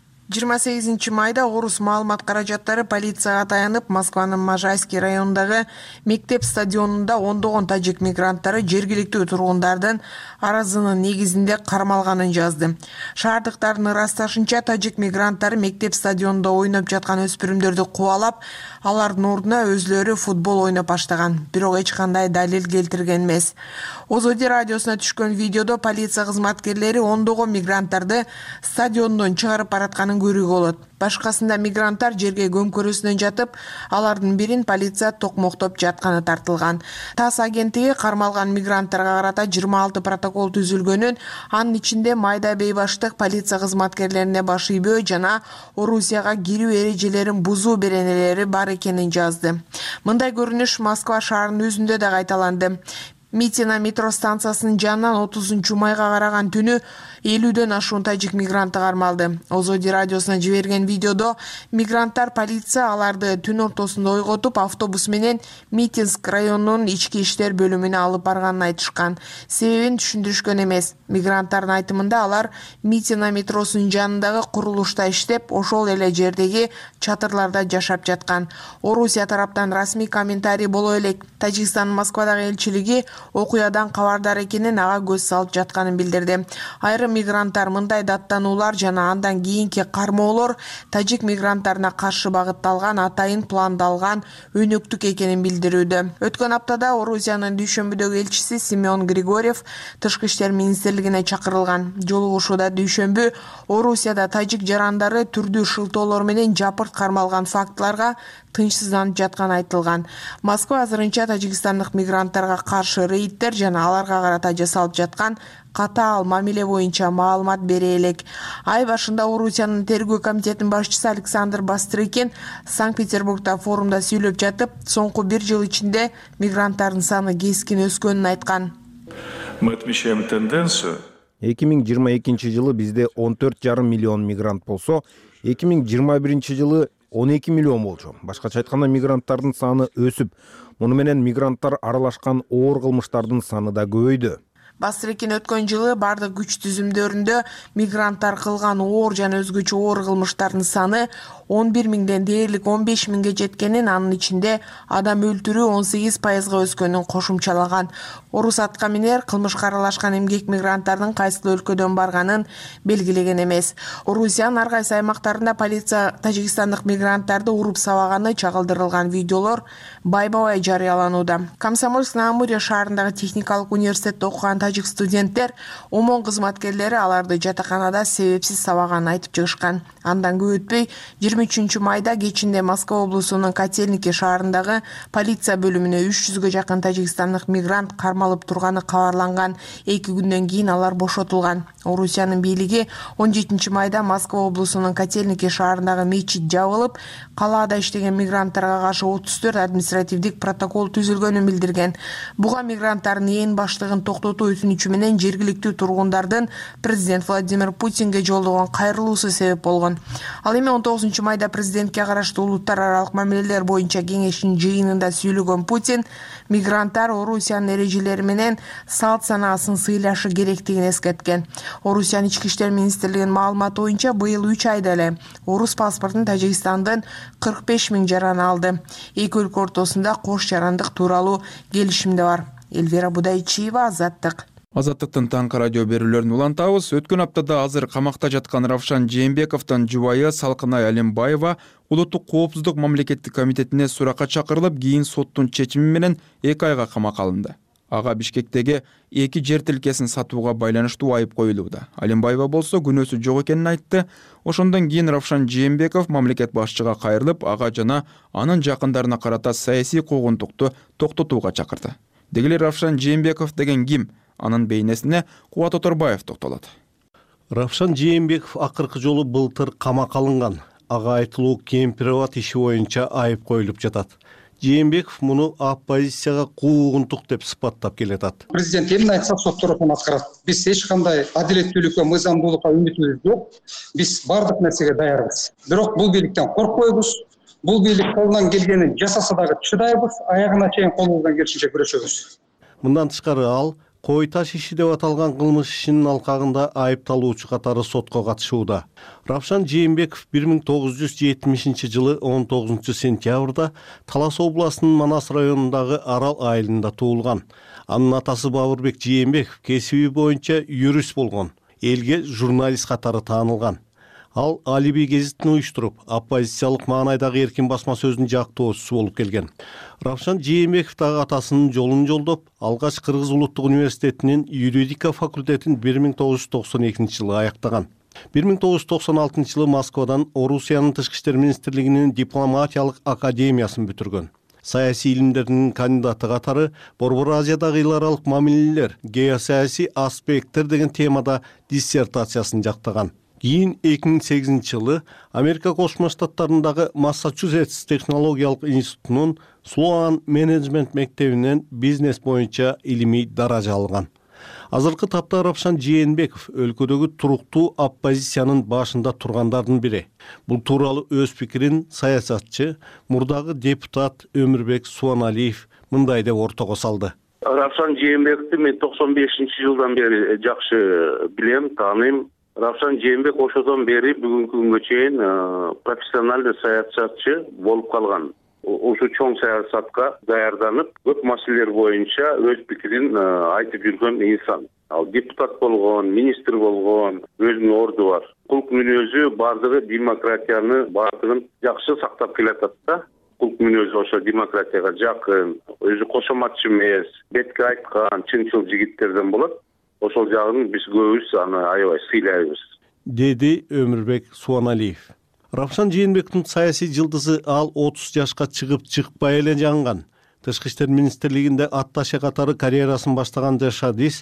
28 майда орус маалымат каражаттары полицияга таянып, Москванын Можайский районундагы мектеп стадионунда ондогон тажик мигранттары жергиликтүү тургундардын арызынын негизинде кармалганын жазды. Шаардыктардын ырасташынча, тажик мигранттары мектеп стадионунда ойноп жаткан өспүрүмдөрдү кубалап, алардын ордуна өзлөрү футбол ойноп баштаган. Бирок эч кандай далил келтирген эмес. Озоди радиосуна түшкөн видеодо полиция кызматкерлери ондогон мигранттарды стадиондон чыгарып баратканын көрүүгө болот. Башкасында мигранттар жерге көмкөрөсүнөн жатып, алардын бирин полиция токмоктоп жатканы тартылган. ТАСС агенттиги кармалган мигранттарга карата 26 протокол түзүлгөнүн, анын ичинде майда бейбаштык, полиция кызматкерлерине баш ийбөө жана Орусияга кирүү эрежелерин бузуу беренелери бар экенин жазды. Мындай көрүнүш Москва шаарынын өзүндө да кайталанды. Митина метро станциясынын жанынан 30 майга караган түнү 50дөн ашуун тажик мигранты кармалды. Озоди радиосуна жиберген видеодо мигранттар полиция аларды түн ортосунда ойготуп, автобус менен Митинск районунун ички иштер бөлүмүнө алып барганын айтышкан. Себебин түшүндүрүшкөн эмес. Мигранттардын айтымында алар Митина метросунун жанындагы курулушта иштеп, ошол эле жердеги чатырларда жашап жаткан. Орусия тараптан расмий комментарий боло элек. Тажикстандын Москвадагы элчилиги окуядан кабардар экенин, ага көз салып жатканын билдирди. Айрым мигранттар мындай даттануулар жана андан кийинки кармоолор тажик мигранттарына каршы багытталган атайын пландалган өнөктүк экенин билдирүүдө. Өткөн аптада Орусиянын дүйшөмбүдөгү элчиси Семен Григорьев тышкы иштер министрлигине чакырылган. Жолугушууда дүйшөмбү Орусияда тажик жарандары түрдүү шылтоолор менен жапырт кармалган фактыларга тынчсызданып жатканы айтылган. Москва азырынча тажикстандык мигранттарга каршы рейдтер жана аларга карата жасалып жаткан катаал мамиле боюнча маалымат бере элек. Ай башында Орусиянын тергөө комитетинин башчысы Александр Бастрыкин Санкт-Петербургда форумда сүйлөп жатып, соңку 1 жыл ичинде мигранттардын саны кескин өскөнүн айткан. Мы отмечаем тенденцию. 2022 жылы бизде 14,5 миллион мигрант болсо, 2021 жылы 12 миллион болчу. Башкача айтканда мигранттардын саны өсүп, муну менен мигранттар аралашкан оор кылмыштардын саны да көбөйдү. Бастрыкин өткөн жылы бардык күч түзүмдөрүндө мигранттар кылган оор жана өзгөчө оор кылмыштардын саны 11 миңден дээрлик 15 миңге жеткенин, анын ичинде адам өлтүрүү 18%га өскөнүн кошумчалаган. Орус аткаминер кылмышка аралашкан эмгек мигранттардын кайсыл өлкөдөн барганын белгилеген эмес. Орусиянын ар кайсы аймактарында полиция тажикстандык мигранттарды уруп сабаганы чагылдырылган видеолор байма-бай жарыяланууда. Комсомольск на Амуре шаарындагы техникалык университетте окуган тажик студенттер ОМОН кызматкерлери аларды жатаканада себепсиз сабаганын айтып чыгышкан. Андан көп өтпөй 23 майда кечинде Москва облусунун Котельники шаарындагы полиция бөлүмүнө 300гө жакын тажикстандык мигрант кармалып турганы кабарланган. 2 күндөн кийин алар бошотулган. Орусиянын бийлиги 17 майда Москва облусунун Котельники шаарындагы мечит жабылып, калаада иштеген мигранттарга каршы 34 административдик протокол түзүлгөнүн билдирген. Буга мигранттардын ээн баштыгын токтотуу өтүнүчү менен жергиликтүү тургундардын президент Владимир Путинге жолдогон кайрылуусу себеп болгон. Ал эми 19 майда президентке караштуу улуттар аралык мамилелер боюнча кеңештин жыйынында сүйлөгөн Путин мигранттар Орусиянын эрежелери менен салт санаасын сыйлашы керектигин эскерткен. Орусиянын ички иштер министрлигинин маалыматы боюнча быйыл 3 айда эле орус паспортун Тажикстандын 45 миң жараны алды. Эки өлкө ортосунда кош жарандык тууралуу келишим да бар. Элвира Будайчиева, Азаттык. Азаттыктын таңкы радио берүүлөрүн улантабыз. Өткөн аптада азыр камакта жаткан Равшан Жээнбековдун жубайы Салкынай Алимбаева Улуттук коопсуздук мамлекеттик комитетине суракка чакырылып, кийин соттун чечими менен 2 айга камакка алынды. Ага Бишкектеги 2 жер тилкесин сатууга байланыштуу айып коюлууда. Алимбаева болсо күнөөсү жок экенин айтты. Ошондон кийин Равшан Жээнбеков мамлекет башчыга кайрылып, ага жана анын жакындарына карата саясий куугунтукту токтотууга чакырды. Дегеле Равшан Жээнбеков деген ким? Анын бейнесине Кубат Оторбаев токтолот. Равшан Жээнбеков акыркы жолу былтыр камакка алынган. Ага айтылуу кемпирабад иши боюнча айып коюлуп жатат. Жээнбеков муну оппозицияга куугунтук деп сыпаттап келатат. Президент эмне айтса сот тарапынан аткарат. Биз эч кандай адилеттүүлүккө, мыйзамдуулукка үмүтүбүз жок. Биз бардык нерсеге даярбыз. Бирок бул бийликтен коркпойбуз. Бул бийлик колунан келгенин жасаса дагы чыдайбыз, аягына чейин колубуздан келишинче күрөшөбүз. Мындан тышкары ал кой таш иши деп аталган кылмыш ишинин алкагында айыпталуучу катары сотко катышууда. Равшан Жээнбеков 1970 жылы 19 сентябрда Талас областынын Манас районундагы Арал айылында туулган. Анын атасы Бабырбек Жээнбеков кесиби боюнча юрист болгон, элге журналист катары таанылган. Ал Алиби гезитин уюштуруп, оппозициялык маанайдагы эркин басма сөзүнүн жактоочусу болуп келген. Равшан Жээнбеков дагы атасынын жолун жолдоп, алгач Кыргыз улуттук университетинин юридика факультетин 1992 жылы аяктаган. 1996 жылы Москвадан Орусиянын тышкы иштер министрлигинин дипломатиялык академиясын бүтүргөн. Саясий илимдердин кандидаты катары Борбор Азиядагы эл аралык мамилелер, геосаясий аспекттер деген темада диссертациясын жактаган. Кийин 2008 жылы Америка Кошмо Штаттарындагы Массачусетс технологиялык институтунун Sloan менеджмент мектебинен бизнес боюнча илимий даража алган. Азыркы тапта Равшан Жээнбеков өлкөдөгү туруктуу оппозициянын башында тургандардын бири. Бул тууралуу өз пикирин саясатчы, мурдагы депутат Өмүрбек Суаналиев мындай деп ортого салды. Равшан Жээнбековду мен 95 жылдан бери жакшы билем, тааныйм. Равшан Жээнбеков ошодон бери бүгүнкү күнгө чейин профессионалдуу саясатчы болуп калган. Ошо чоң саясатка даярданып, көп маселелер боюнча өз пикирин айтып жүргөн инсан. Ал депутат болгон, министр болгон, өзүнүн орду бар. Кулк мүнөзү бардыгы демократияны бардыгын жакшы сактап келатат да. Кулк мүнөзү ошо демократияга жакын, өзү кошоматчы эмес, бетке айткан, чынчыл жигиттерден болот. Ошол жагын биз көбүбүз аны аябай сыйлайбыз, деди Өмүрбек Суаналиев. Равшан Жээнбековдун саясий жылдызы ал 30 жашка чыгып-чыкпай эле жаңган. Тышкы иштер министрлигинде атташе катары карьерасын баштаган жашадис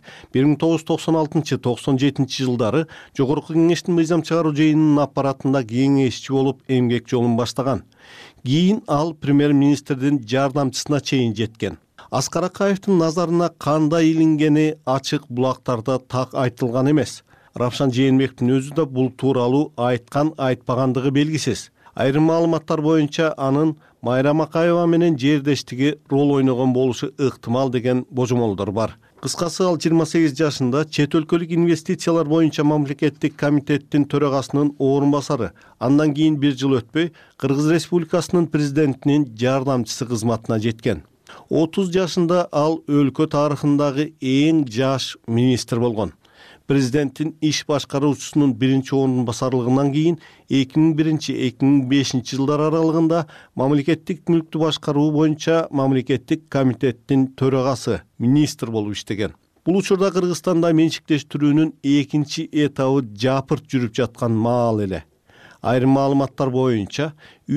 1996-97 жылдары Жогорку кеңештин мыйзам чыгаруу жыйынынын аппаратында кеңешчи болуп эмгек жолун баштаган. Кийин ал премьер-министрдин жардамчысына чейин жеткен. Аскар Акаевдин назарына кандай илингени ачык булактарда так айтылган эмес. Равшан Жээнбековдун өзү да бул тууралуу айтпагандыгы белгисиз. Айрым маалыматтар боюнча анын Майрам Акаева менен жердештиги рол ойногон болушу ыктымал деген божомолдор бар. Кыскасы ал 28 жашында чет өлкөлүк инвестициялар боюнча мамлекеттик комитеттин төрагасынын орун басары. Андан кийин 1 жыл өтпөй Кыргыз Республикасынын президентинин жардамчысы кызматына жеткен. 30 жашында ал өлкө тарыхындагы эң жаш министр болгон. Президенттин иш башкаруучусунун 1-орун басарлыгынан кийин 2001-2005 жылдар аралыгында мамлекеттик мүлктү башкаруу боюнча мамлекеттик комитеттин төрагасы, министр болуп иштеген. Бул учурда Кыргызстанда менчиктештирүүнүн экинчи этабы жапырт жүрүп жаткан маал эле. Айрым маалыматтар боюнча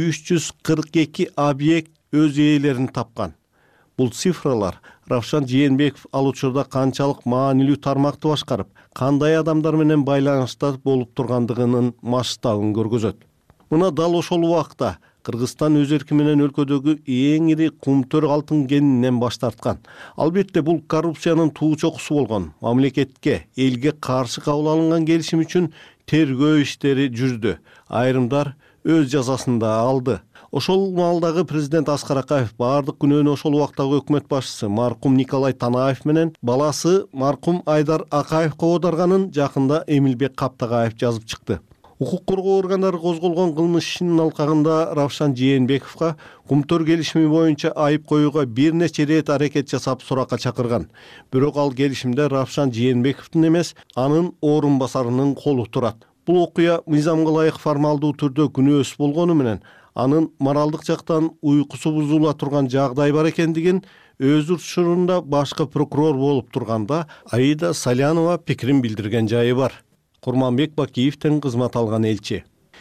342 объект өз ээлерин тапкан. Бул цифралар Равшан Жээнбеков ал учурда канчалык маанилүү тармакты башкарып, кандай адамдар менен байланышта болуп тургандыгынын масштабын көргөзөт. Мына дал ошол убакта Кыргызстан өз эрки менен өлкөдөгү эң ири кумтөр алтын кенинен баш тарткан. Албетте бул коррупциянын туу чокусу болгон. Мамлекетке, элге каршы кабыл алынган келишим үчүн тергөө иштери жүрдү. Айрымдар өз жазасын да алды. Ошол маалдагы президент Аскар Акаев бардык күнөөнү ошол убактагы өкмөт башчысы маркум Николай Танаев менен баласы маркум Айдар Акаевге оодарганын жакында Эмилбек Каптагаев жазып чыкты. Укук коргоо органдары козголгон кылмыш ишинин алкагында Равшан Жээнбековго кумтөр келишими боюнча айып коюуга бир нече ирет аракет жасап суракка чакырган. Бирок ал келишимде Равшан Жээнбековдун эмес, анын орун басарынын колу турат. Бул окуя мыйзамга ылайык формалдуу түрдө күнөөсүз болгону менен анын моралдык жактан уйкусу бузула турган жагдай бар экендигин өз учурунда башкы прокурор болуп турганда Аида Салянова пикирин билдирген жайы бар. Курманбек Бакиевден кызмат алган элчи.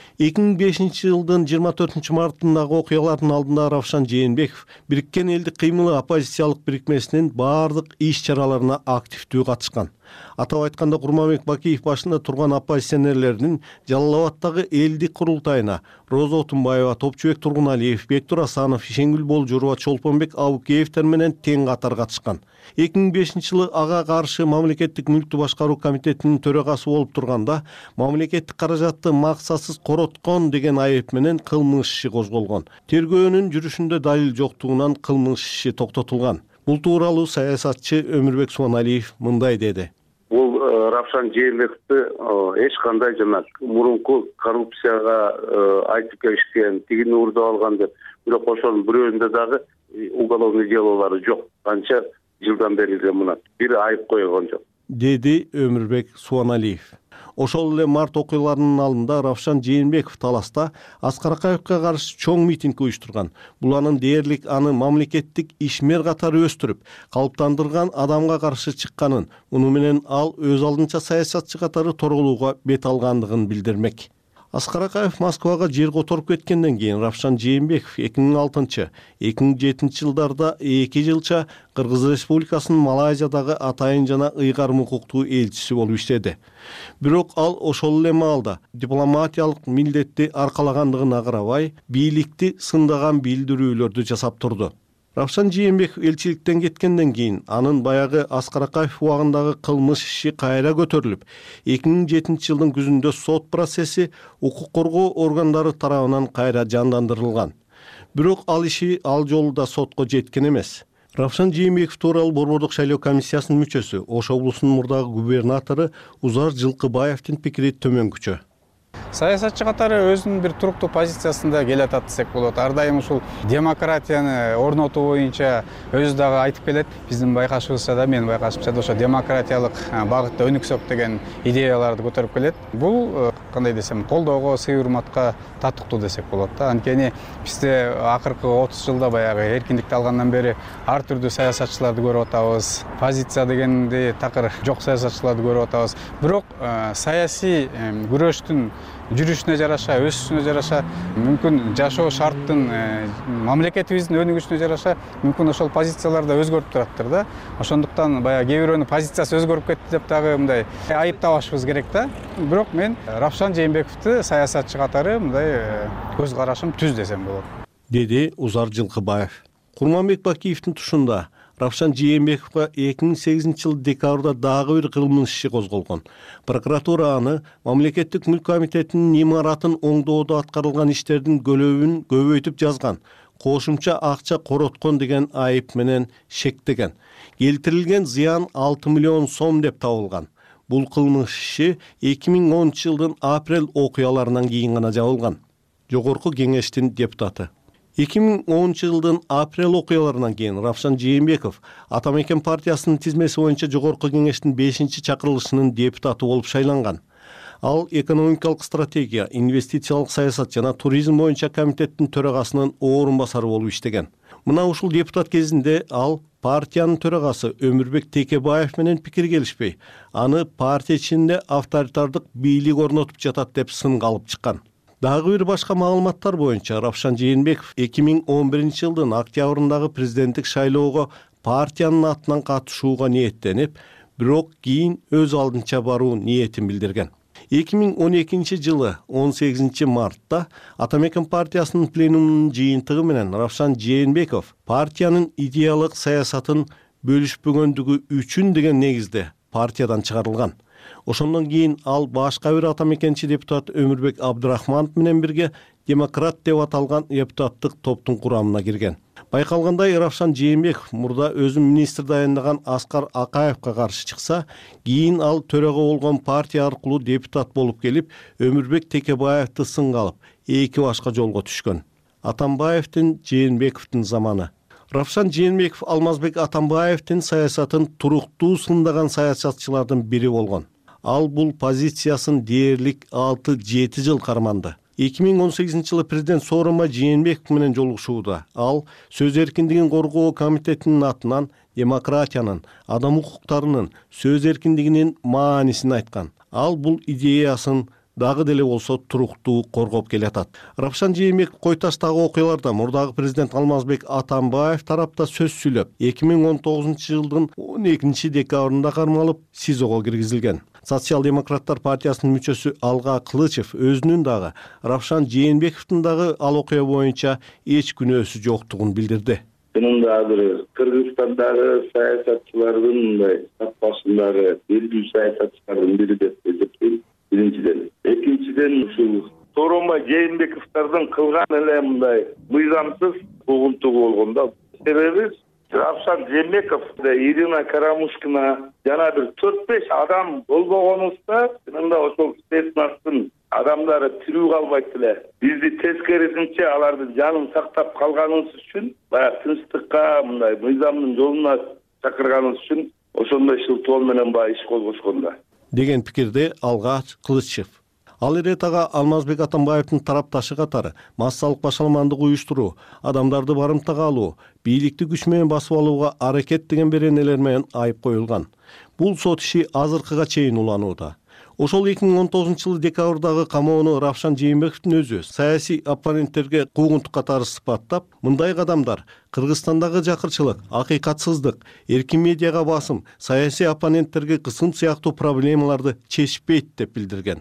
2005 жылдын 24 мартындагы окуялардын алдында Равшан Жээнбеков Бириккен элдик кыймылы оппозициялык бирикмесинин бардык иш-чараларына активдүү катышкан. Атап айтканда Курманбек Бакиев башында турган оппозиционерлердин Жалал Абадтагы элдик курултайына Роза Отунбаева, Топчубек Тургуналиев, Бектур Асанов, Ишенгүл Болжурова, Чолпонбек Абукеевтер менен тең катар катышкан. 2005 жылы ага каршы мамлекеттик мүлктү башкаруу комитетинин төрагасы болуп турганда мамлекеттик каражатты максатсыз короткон деген айып менен кылмыш иши козголгон. Тергөөнүн жүрүшүндө далил жоктугунан кылмыш иши токтотулган. Бул тууралуу саясатчы Өмүрбек Суаналиев мындай деди. Бул Равшан Жээнбековду эч кандай жана мурунку коррупцияга айтып келишкен, тигини урдап алган деп, бирок ошонун бирөөндө дагы уголовный делолору жок. Канча жылдан бери мына бир айып койгон жок, деди Өмүрбек Суаналиев. Ошол эле март окуяларынын алдында Равшан Жээнбеков таласта Аскар Акаевге каршы чоң митинг уюштурган. Бул анын дээрлик аны мамлекеттик ишмер катары өстүрүп, калыптандырган адамга каршы чыкканын, муну менен ал өз алдынча саясатчы катары торголууга бет алгандыгын билдирмек. Аскар Акаев Москвага жер которуп кеткенден кийин Равшан Жээнбеков 2006-2007 жылдарда 2 жылча Кыргыз Республикасынын Малайзиядагы атайын жана ыйгарым укуктуу элчиси болуп иштеди. Бирок ал ошол эле маалда дипломатиялык милдетти аркалагандыгына карабай, бийликти сындаган билдирүүлөрдү жасап турду. Равшан Жээнбеков элчиликтен кеткенден кийин анын баягы Аскар Акаев убагындагы кылмыш иши кайра көтөрүлүп, 2007 жылдын күзүндө сот процесси укук коргоо органдары тарабынан кайра жандандырылган. Бирок ал иши ал жолу да сотко жеткен эмес. Равшан Жээнбеков тууралуу Борбордук шайлоо комиссиясынын мүчөсү, Ош облусунун мурдагы губернатору Узар Жылкыбаевдин пикири төмөнкүчө. Саясатчы катары өзүнүн бир туруктуу позициясында келатат десек болот. Ар дайым ушул демократияны орнотуу боюнча өзү дагы айтып келет. Биздин байкашыбызча да, менин байкашымча да ошо демократиялык багытта өнүксөк деген идеяларды көтөрүп келет. Бул кандай десем, колдоого, сый урматка татыктуу десек болот да. Анткени бизде акыркы 30 жылда баягы эркиндикти алгандан бери ар түрдүү саясатчыларды көрүп атабыз. Позиция дегенди такыр жок саясатчыларды көрүп атабыз. Бирок саясий күрөштүн жүрүшүнө жараша, өсүшүнө жараша, мүмкүн жашоо шарттын мамлекетибиздин өнүгүшүнө жараша мүмкүн ошол позициялар да өзгөрүп тураттыр да. Ошондуктан баягы кээ бирөөнүн позициясы өзгөрүп кетти деп дагы мындай айыптабашыбыз керек да. Бирок мен Равшан Жээнбековду саясатчы катары мындай көз карашым түз десем болот, деди Узар Жылкыбаев. Курманбек Бакиевдин тушунда Равшан Жээнбековго 2008 жыл декабрда дагы бир кылмыш иши козголгон. Прокуратура аны мамлекеттик мүлк комитетинин имаратын оңдоодо аткарылган иштердин көлөбүн көбөйтүп жазган. кошумча акча короткон деген айып менен шектеген. Келтирилген зыян 6 миллион сом деп табылган. Бул кылмыш иши 2010 жылдын апрель окуяларынан кийин гана жабылган. Жогорку кеңештин депутаты. 2010 жылдын апрель окуяларынан кийин Равшан Жээнбеков Атамекен партиясынын тизмеси боюнча Жогорку кеңештин 5-чакырылышынын депутаты болуп шайланган. Ал экономикалык стратегия, инвестициялык саясат жана туризм боюнча комитеттин төрагасынын орун басары болуп иштеген. Мына ушул депутат кезинде ал партиянын төрагасы Өмүрбек Текебаев менен пикир келишпей, аны партия ичинде авторитардык бийлик орнотуп жатат деп сынга алып чыккан. Дагы бир башка маалыматтар боюнча Равшан Жээнбеков 2011 жылдын октябрындагы президенттик шайлоого партиянын атынан катышууга ниеттенип, бирок кийин өз алдынча баруу ниетин билдирген. 2012 жылы 18 мартта Атамекен партиясынын пленумунун жыйынтыгы менен Равшан Жээнбеков партиянын идеялык саясатын бөлүшпөгөндүгү үчүн деген негизде партиядан чыгарылган. Ошондон кийин ал башка бир атамекенчи депутат Өмүрбек Абдырахманов менен бирге демократ деп аталган депутаттык топтун курамына кирген. Байкалгандай, Равшан Жээнбеков мурда өзү министр даярдаган Аскар Акаевка каршы чыкса, кийин ал төрага болгон партия аркылуу депутат болуп келип, Өмүрбек Текебаевди сынга алып, эки башка жолго түшкөн. Атамбаевдин, Жээнбековдун заманы. Равшан Жээнбеков Алмазбек Атамбаевдин саясатын туруктуу сындаган саясатчылардын бири болгон. Ал бул позициясын дээрлик 6-7 жыл карманды. 2018 жылы президент Сооронбай Жээнбеков менен жолугушууда ал сөз эркиндигин коргоо комитетинин атынан демократиянын, адам укуктарынын, сөз эркиндигинин маанисин айткан. Ал бул идеясын дагы деле болсо туруктуу коргоп келатат. Равшан Жээнбеков кой таштагы окуяларда мурдагы президент Алмазбек Атамбаев тарапта сөз сүйлөп, 2019 жылдын 12 декабрында кармалып, СИЗОго киргизилген. Социал-демократтар партиясынын мүчөсү Алга Кылычев өзүнүн дагы Равшан Жээнбековдун дагы ал окуя боюнча эч күнөөсү жоктугун билдирди. Мында бир Кыргызстандагы саясатчылардын мындай сапасындагы белгилүү саясатчылардын бири деп эсептейм. Биринчиден. Экинчиден ушул Сооронбай Жээнбековдун кылган эле мындай мыйзамсыз угунтугу болгондо. Себеби Равшан Жээнбеков, Ирина Карамушкина жана бир 4-5 адам болбогонубузда, мында ошол спецнастын адамдары тирүү калбайт эле. Бизди тескерисинче алардын жанын сактап калганыбыз үчүн, баягы тынчтыкка, мындай мыйзамдын жолуна чакырганыбыз үчүн ошондой шылтоо менен баягы иш козгошкон да. Деген пикирде Алга Кылычев. Ал эретага Алмазбек Атамбаевдин тарапташы катары массалык башаламандык уюштуруу, адамдарды барымтага алуу, бийликти күч менен басып алууга аракет деген беренелер менен айып коюлган. Бул сот иши азыркыга чейин уланууда. Ошол 2019 жылы декабрдагы камоону Равшан Жээнбековдун өзү саясий оппоненттерге куугунтук катары сыпаттап, мындай кадамдар Кыргызстандагы жакырчылык, акыйкатсыздык, эркин медиага басым, саясий оппоненттерге кысым сыяктуу проблемаларды чечпейт деп билдирген.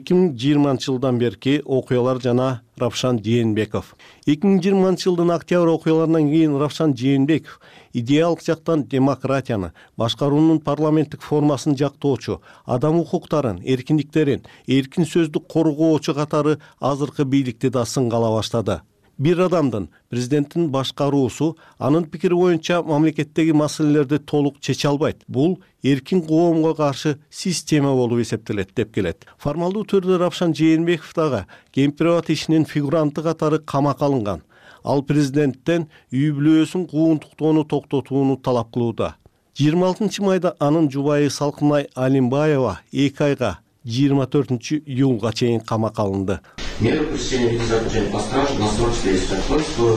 2020 жылдан берки окуялар жана Равшан Жээнбеков. 2020 жылдын октябрь окуяларынан кийин Равшан Жээнбеков идеалык жактан демократияны, башкаруунун парламенттик формасын жактоочу, адам укуктарын, эркиндиктерин, эркин сөздү коргоочу катары азыркы бийликти да сынга ала баштады. Бир адамдын, президенттин башкаруусу анын пикири боюнча мамлекеттеги маселелерди толук чече албайт. Бул эркин коомго каршы система болуп эсептелет деп келет. Формалдуу түрдө Равшан Жээнбеков дагы кемпирабад ишинин фигуранты катары камакка алынган. Ал президенттен үй бүлөсүн куугунтуктоону токтотууну талап кылууда. 26 майда анын жубайы Салкынай Алимбаева 2 айга 24 июлга чейин камакка алынды. Мера пресечения заключения по страже на срок следствия. Что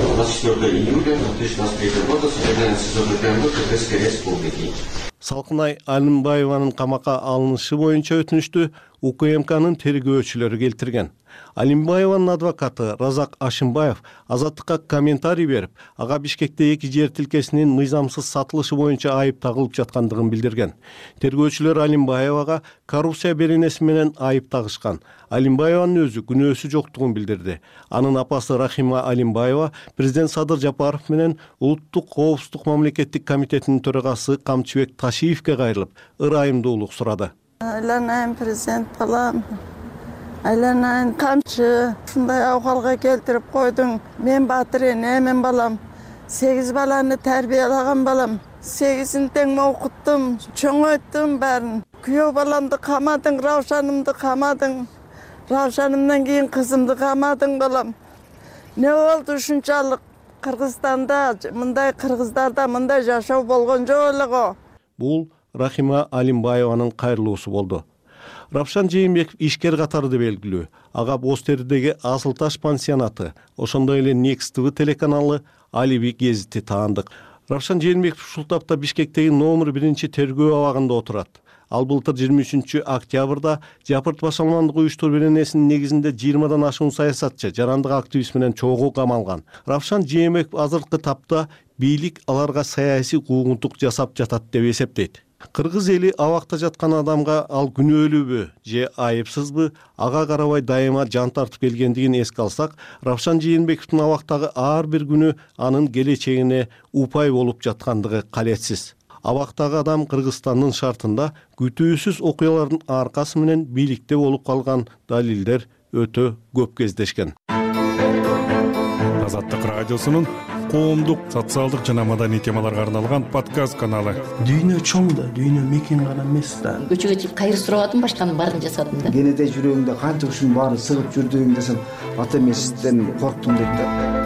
24 июля 2023 года судебное сезонное КМВ Кыргызской республики. Салкынай Алимбаеванын камакка алынышы боюнча өтүнүштү УКМКнын тергөөчүлөрү келтирген. Алимбаеванын адвокаты Разак Ашимбаев Азаттыкка комментарий берип, ага Бишкекте 2 жер тилкесинин мыйзамсыз сатылышы боюнча айып тагылып жаткандыгын билдирген. Тергөөчүлөр Алимбаевага коррупция беренеси менен айып тагышкан. Алимбаеванын өзү күнөөсү жоктугун билдирди. Анын апасы Рахима Алимбаева президент Садыр Жапаров менен Улуттук коопсуздук мамлекеттик комитетинин төрагасы Камчыбек Ташиевке кайрылып, ырайымдуулук сурады. Айланайм президент балам. айланайын камчы ушундай абгалга келтирип койдуң. Мен батыр эне, балам 8 баланы тарбиялаган балам. 8-ин тең окуттум, чоңойттум бәрін. Күйөө баламды камадың, Раушанымды камадың. Раушанымдан кийин кызымды камадың балам. Не болду ушунчалык? Кыргызстанда мындай кыргыздарда мындай жашоо болгон жок эле го. Бул Рахима Алимбаеванын кайрылуусу болду. Равшан Жээнбеков ишкер катары белгилүү. Ага Бостердеги Асыл Таш пансионаты, ошондой эле Next TV телеканалы, Алиби гезити таандык. Равшан Жээнбеков ушул тапта Бишкектеги номер 1 тергөө абагында отурат. Ал былтыр 23 октябрда Жапырт башалмандык уюштуруу беренесинин негизинде 20дан ашуун саясатчы, жарандык активист менен чогуу камалган. Равшан Жээнбеков азыркы тапта бийлик аларга саясий куугунтук жасап жатат деп эсептейт. Кыргыз эли абакта жаткан адамга ал күнөөлүүбү же айыпсызбы, ага карабай дайыма жан тартып келгендигин эске алсак, Равшан Жээнбековдун абактагы ар бир күнү анын келечегине упай болуп жаткандыгы калетсиз. Абактагы адам Кыргызстандын шартында күтүүсүз окуялардын аркасы менен бийликте болуп калган далилдер өтө көп кездешкен. Азаттык радиосунун коомдук, социалдык жана маданий темаларга арналган подкаст каналы. Дүйнө чоң да, дүйнө мекен гана эмес да. Көчөгө чыгып кайыр сурабадым, башканын баарын жасадым да. Кенеде жүрөгүңдө канча ушунун баары сыгып жүрдүгүң десем, ата мешиттен корктум дейт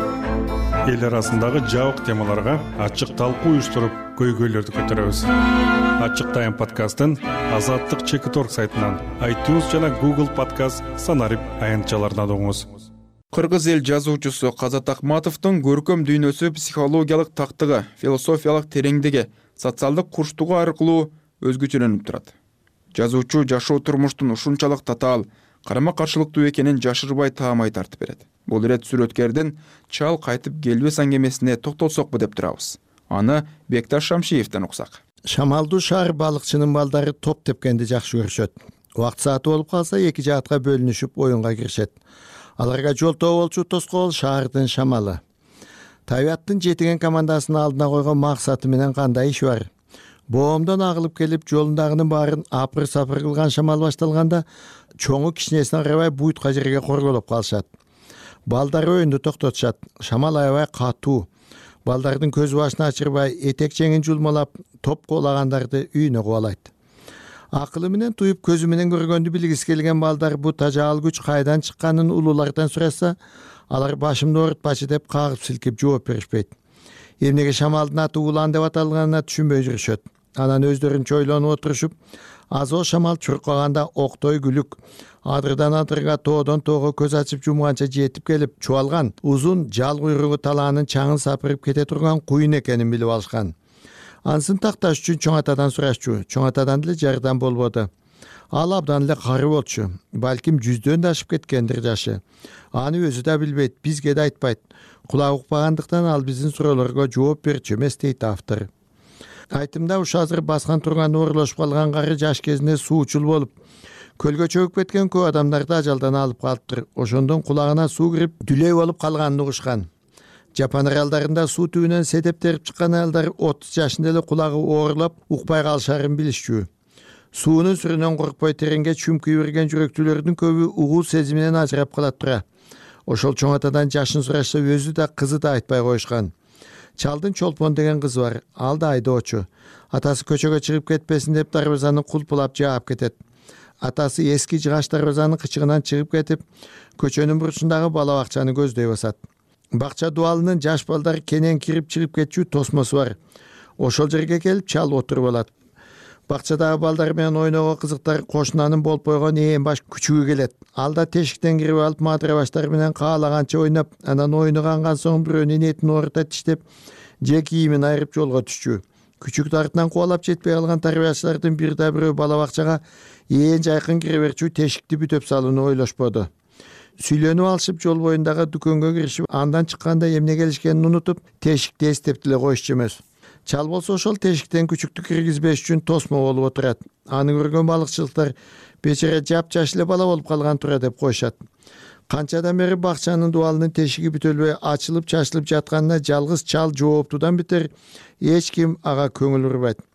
да. Эл арасындагы жабык темаларга ачык талкуу уюштуруп, көйгөйлөрдү көтөрөбүз. Ачык тайм подкастын Азаттык Чекиторг сайтынан, iTunes жана Google Podcast санарип аянтчаларынан угуңуз. Кыргыз эл жазуучусу Казат Акматовдун көркөм дүйнөсү психологиялык тактыгы, философиялык тереңдиги, социалдык курчтугу аркылуу өзгөчөлөнүп турат. Жазуучу жашоо турмуштун ушунчалык татаал, карама каршылыктуу экенин жашырбай таамай тартып берет. Бул ирет сүрөткердин чал кайтып келбес аңгемесине токтолсокпу деп турабыз. Аны Бекташ Шамшиевден уксак. Шамалдуу шаар балыкчынын балдары топ тепкенди жакшы көрүшөт. Убакыт сааты болуп калса эки жаатка бөлүнүшүп оюнга киришет. Аларга жолтоо болчу тоскоол шаардын шамалы. Табияттын жетиген командасын алдына койгон максаты менен кандай иш бар? Боомдон агылып келип, жолундагынын баарын апыр-сапыр кылган шамал башталганда, чоңу кичинесине карабай буйтка жерге корголоп калышат. Балдар оюнду токтотушат. Шамал аябай катуу. Балдардын көз башын ачырбай, этек жеңин жулмалап, топ куулагандарды үйүнө кубалайт. Акылы менен туюп, көзү менен көргөндү билгиси келген балдар бу тажаал күч кайдан чыкканын улуулардан сурашса, алар башымды оорутпачы деп кагып силкип жооп беришпейт. Эмнеге шамалдын аты улан деп аталганына түшүнбөй жүрүшөт. Анан өздөрүнчө ойлонуп отурушуп, азо шамал чуркаганда октой күлүк, адырдан адырга, тоодон тоого көз ачып жумганча жетип келип, чубалган узун жал куйругу талаанын чаңын сапырып кете турган куюн экенин билип алышкан. Ансын такташ үчүн чоң атадан сурашчу. Чоң атадан деле жардам болбоду. Ал абдан эле кары болчу. Балким 100дөн да ашып кеткендир жашы. Аны өзү да билбейт, бизге да айтпайт. Кулак укпагандыктан ал биздин суроолорго жооп берчү эмес дейт автор. Айтымда уш азыр баскан турган оорлошуп калган кары жаш кезинде суучул болуп, көлгө чөгүп кеткен көп адамдарды ажалдан алып калыптыр. Ошондон кулагына суу кирип, дүлөй болуп калганын угушкан. Жапон аралдарында суу түбүнөн сетептерип чыккан аялдар 30 жашында эле кулагы оорлап, укпай калышарын билишчү. Суунун сүрүнөн коркпой тереңге чүмкүй берген жүрөктүүлөрдүн көбү угуу сезиминен ажырап калат тура. Ошол чоң атадан жашын сурашса, өзү да кызы да айтпай коюшкан. Чалдын Чолпон деген кызы бар, ал да айдоочу. Атасы көчөгө чыгып кетпесин деп дарбазаны кулпулап жаап кетет. Атасы эски жыгач дарбазанын кычыгынан чыгып кетип, көчөнүн бурчундагы бала бакчаны көздөй басат. Бакча дуалынын жаш балдар кенен кирип чыгып кетчү тосмосу бар. Ошол жерге келип чал отуруп алат. Бакчадагы балдар менен ойного кызыктар кошунанын болуп койгон ээн баш күчүгү келет. Ал да тешиктен кирип алып мадыра баштар менен каалаганча ойноп, анан ойуну канган соң бирөөнүн этин оорута тиштеп, же кийимин айырып жолго түшчү. Күчүктү артынан кубалап жетпей калган тарбиячылардын бир да бирөө бала бакчага ээн жайкын кире берчү тешикти бүтөп салууну ойлошподу. Сүйлөнүп алышып жол боюндагы дүкөнгө киришип, андан чыкканда эмне келишкенин унутуп, тешикти эстеп деле коюшчу эмес. Чал болсо ошол тешиктен күчүктү киргизбеш үчүн тосмо болуп отурат. Аны көргөн балыкчылыктар бечара жапжаш эле бала болуп калган тура деп коюшат. Канчадан бери бакчанын дуалынын тешиги бүтөлбөй ачылып чачылып жатканына жалгыз чал жооптудан бетер эч ким ага көңүл бурбайт.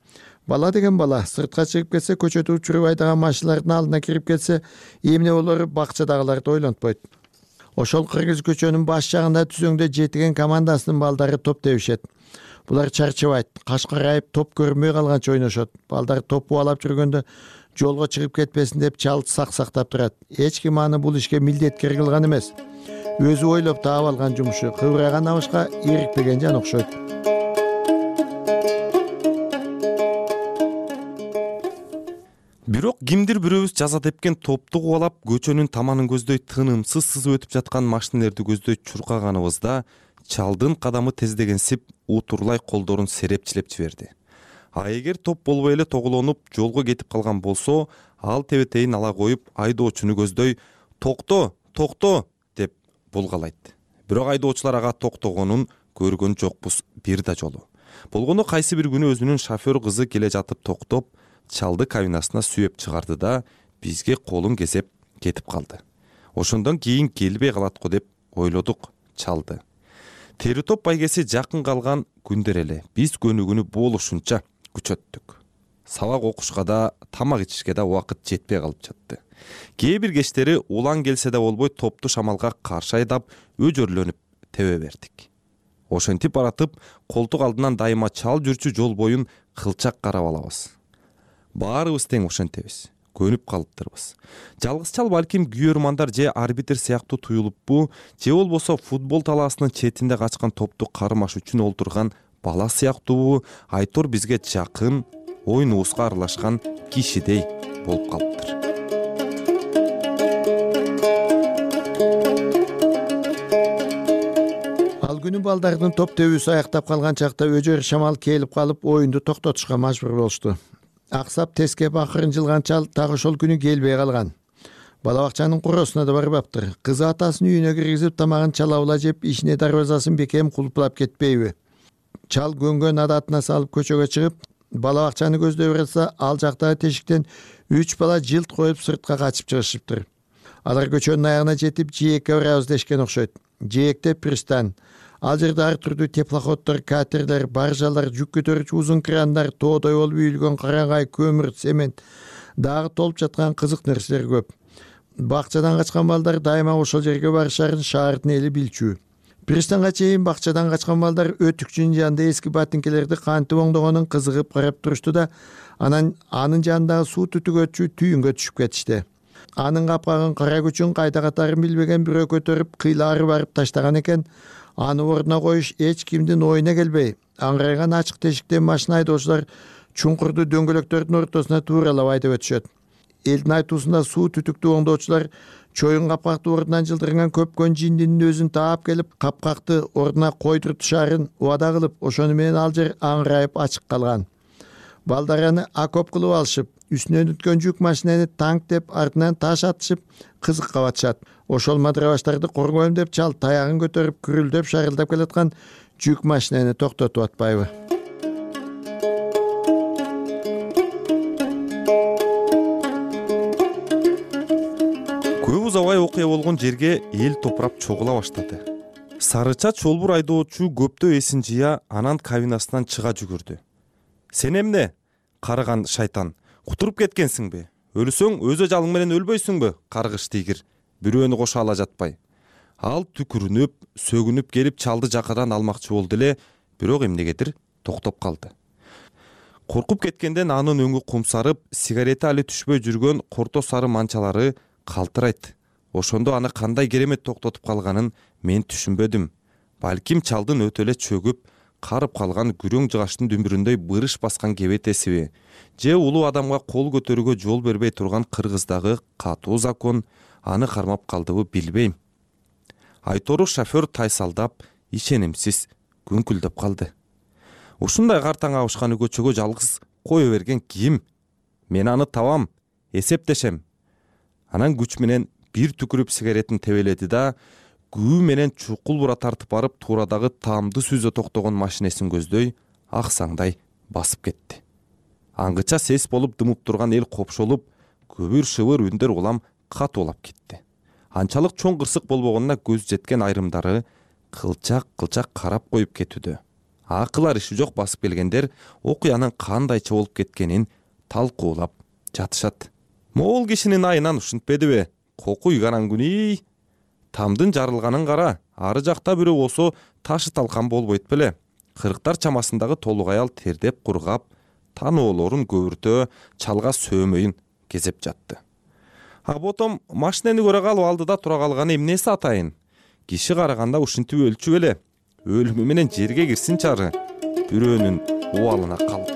Бала деген бала сыртка чыгып кетсе, көчөдө учуруп айдаган машиналардын алдына кирип кетсе, эмне болору бакчадагыларды ойлонтпойт. Ошол кыргыз көчөнүн баш жагында түзөңдө жетиген командасынын балдары топ тебишет. Булар чарчабайт, каш карайып топ көрмөй калганча ойношот. Балдар топ убалап жүргөндө жолго чыгып кетпесин деп чалды сактап турат. Эч ким аны бул ишке милдеткер кылган эмес. Өзү ойлоп таап алган жумушу, кыбыраган абышка ирикпеген жан окшойт. Бирок кимдир бирөөбүз жаза тепкен топту кубалап көчөнүн таманын көздөй тынымсыз сызып өтүп жаткан машинелерди көздөй чуркаганыбызда чалдын кадамы тездегенсип утурлай колдорун серепчилеп жиберди. А эгер топ болбой эле тоголонуп жолго кетип калган болсо, ал тебетейин ала коюп айдоочуну көздөй токто деп булгалайт. Бирок айдоочулар ага токтогонун көргөн жокпуз бир да жолу. Болгону кайсы бир күнү өзүнүн шофер кызы келе жатып токтоп, чалды кабинасына сүйөп чыгарды да бизге колун кесеп кетип калды. Ошондон кийин келбей калат го деп ойлодук чалды. Тери топ байгеси жакын калган күндөр эле биз көнүгүүнү болушунча күчөттүк. Сабак окушка да, тамак ичишке да убакыт жетпей калып жатты. Кээ бир кечтери улан келсе да болбой топту шамалга каршы айдап, өжөрлөнүп тебе бердик. Ошентип баратып, колтук алдынан дайыма чал жүрчү жол боюн кылчак карап алабыз. Баарыбыз тең ошентебиз. Көнүп калыптырбыз. Жалгыз чал балким күйөрмандар же арбитр сыяктуу туюлуппу, же болбосо футбол талаасынын четинде качкан топту кармаш үчүн олтурган бала сыяктуубу, Айтор бизге жакын, оюнубузга аралашкан кишидей болуп калыптыр. Ал күнү балдардын топ тебүүсү аяктап калган чакта өжөр шамал келип калып, оюнду токтотушка мажбур болушту. Аксап тескеп акырын жылган чал так ошол күнү келбей калган. Бала бакчанын куросуна да барбаптыр. Кызы атасынын үйүнө киргизип тамагын чалаула жеп, ишине дарбазасын бекем кулплап кетпейби? Чал көнгөн адатына салып көчөгө чыгып, бала бакчаны көздөй барса, ал жактагы тешиктен 3 бала жылт коюп сыртка качып чыгышыптыр. Алар көчөнүн аягына жетип, жээкке барабыз дешкен окшойт. Жээкте пристан. Ал жерде ар түрдүү теплоходдор, катерлер, баржалар, жүк көтөрүүчү узун крандар, тоодой болуп үйүлгөн караңгай, көмүр, цемент, дагы толуп жаткан кызык нерселер көп. Бакчадан качкан балдар дайыма ошол жерге барышарын шаардын эли билчү. Пристанга чейин бакчадан качкан балдар өтүкчүнүн жанында эски ботинкелерди кантип оңдогонун кызыгып карап турушту да, анан анын жанындагы суу түтүгөчү түйүнгө түшүп кетишти. Анын капкагын кара күчүн кайда катарын билбеген бирөө көтөрүп кыйлаары барып таштаган экен. Аны ордуна коюш эч кимдин оюна келбей, аңгырайган ачык тешиктен машина айдоочулар чуңкурду дөңгөлөктөрдүн ортосуна тууралап айдап өтүшөт. Элдин айтуусунда суу түтүктү оңдоочулар чоюн капкакты ордунан жылдырган көпкөн жиндинин өзүн таап келип, капкакты ордуна койдуртушаарын убада кылып, ошону менен ал жер аңгырайып ачык калган. Балдар аны окоп кылып алышып, үстүнөн өткөн жүк машинени танк деп, артынан таш атышып, кызыкка батышат. Ошол мадрабаштарды коргойм деп чал таягын көтөрүп, күрүлдөп шарылдап келаткан жүк машинени токтотуп атпайбы? Көп узабай окуя болгон жерге эл топурап чогула баштады. Сарыча чолбур айдоочу көптөө эсин жыя, анан кабинасынан чыга жүгүрдү. Сен эмне? Карыган шайтан, кутуруп кеткенсиңби? Өлсөң өзү жалың менен өлбөйсүңбү? Каргыш тигир, бирөөнү кошо ала жатпай. Ал түкүрүнүп, сөгүнүп келип чалды жакадан алмакчы болду эле, бирок эмнегедир токтоп калды. Коркуп кеткенден анын өңү кумсарып, сигарети али түшпөй жүргөн корто сары манчалары калтырайт. Ошондо аны кандай керемет токтотуп калганын мен түшүнбөдүм. Балким чалдын өтө эле чөгүп, карып калган күрөң жыгаштын дүмбүрүндөй бырыш баскан кебетесиби, же улуу адамга кол көтөрүүгө жол бербей турган Кыргыздагы катуу закон аны кармап калдыбы билбейм. Айтору шофер тайсалдап, ишенимсиз күңкүлдөп калды. Ушундай картаң абышканы көчөгө жалгыз кое берген ким? Мен аны табам, эсептешем. Анан күч менен бир түкүрүп сигаретин тебеледи да, күү менен чукул бура тартып барып, туурадагы таамды сүзө токтогон машинесин көздөй аксаңдай басып кетти. Аңгыча сес болуп дымып турган эл копшолуп, көбүр шыбыр үндөр улам катуулап кетти. Анчалык чоң кырсык болбогонуна көз жеткен айрымдары кылчак карап коюп кетүүдө. акыл арышы жок басып келгендер окуянын кандайча болуп кеткенин талкуулап жатышат. Могул кишинин айынан ушинтпедиби? Кокуй караңгүни. Тамдын жарылганын кара, ары жакта бирөө болсо ташы талкан болбойт беле. 40 чамасындагы толук аял тердеп кургап, таноолорун көбүртө, чалга сөөмөйүн кезеп жатты. А потом машинени көрө калып алдыда тура калганы эмнеси атайын? Киши караганда ушинтип өлчү беле. Өлүмү менен жерге кирсин чары. Бирөөнүн убалына калып.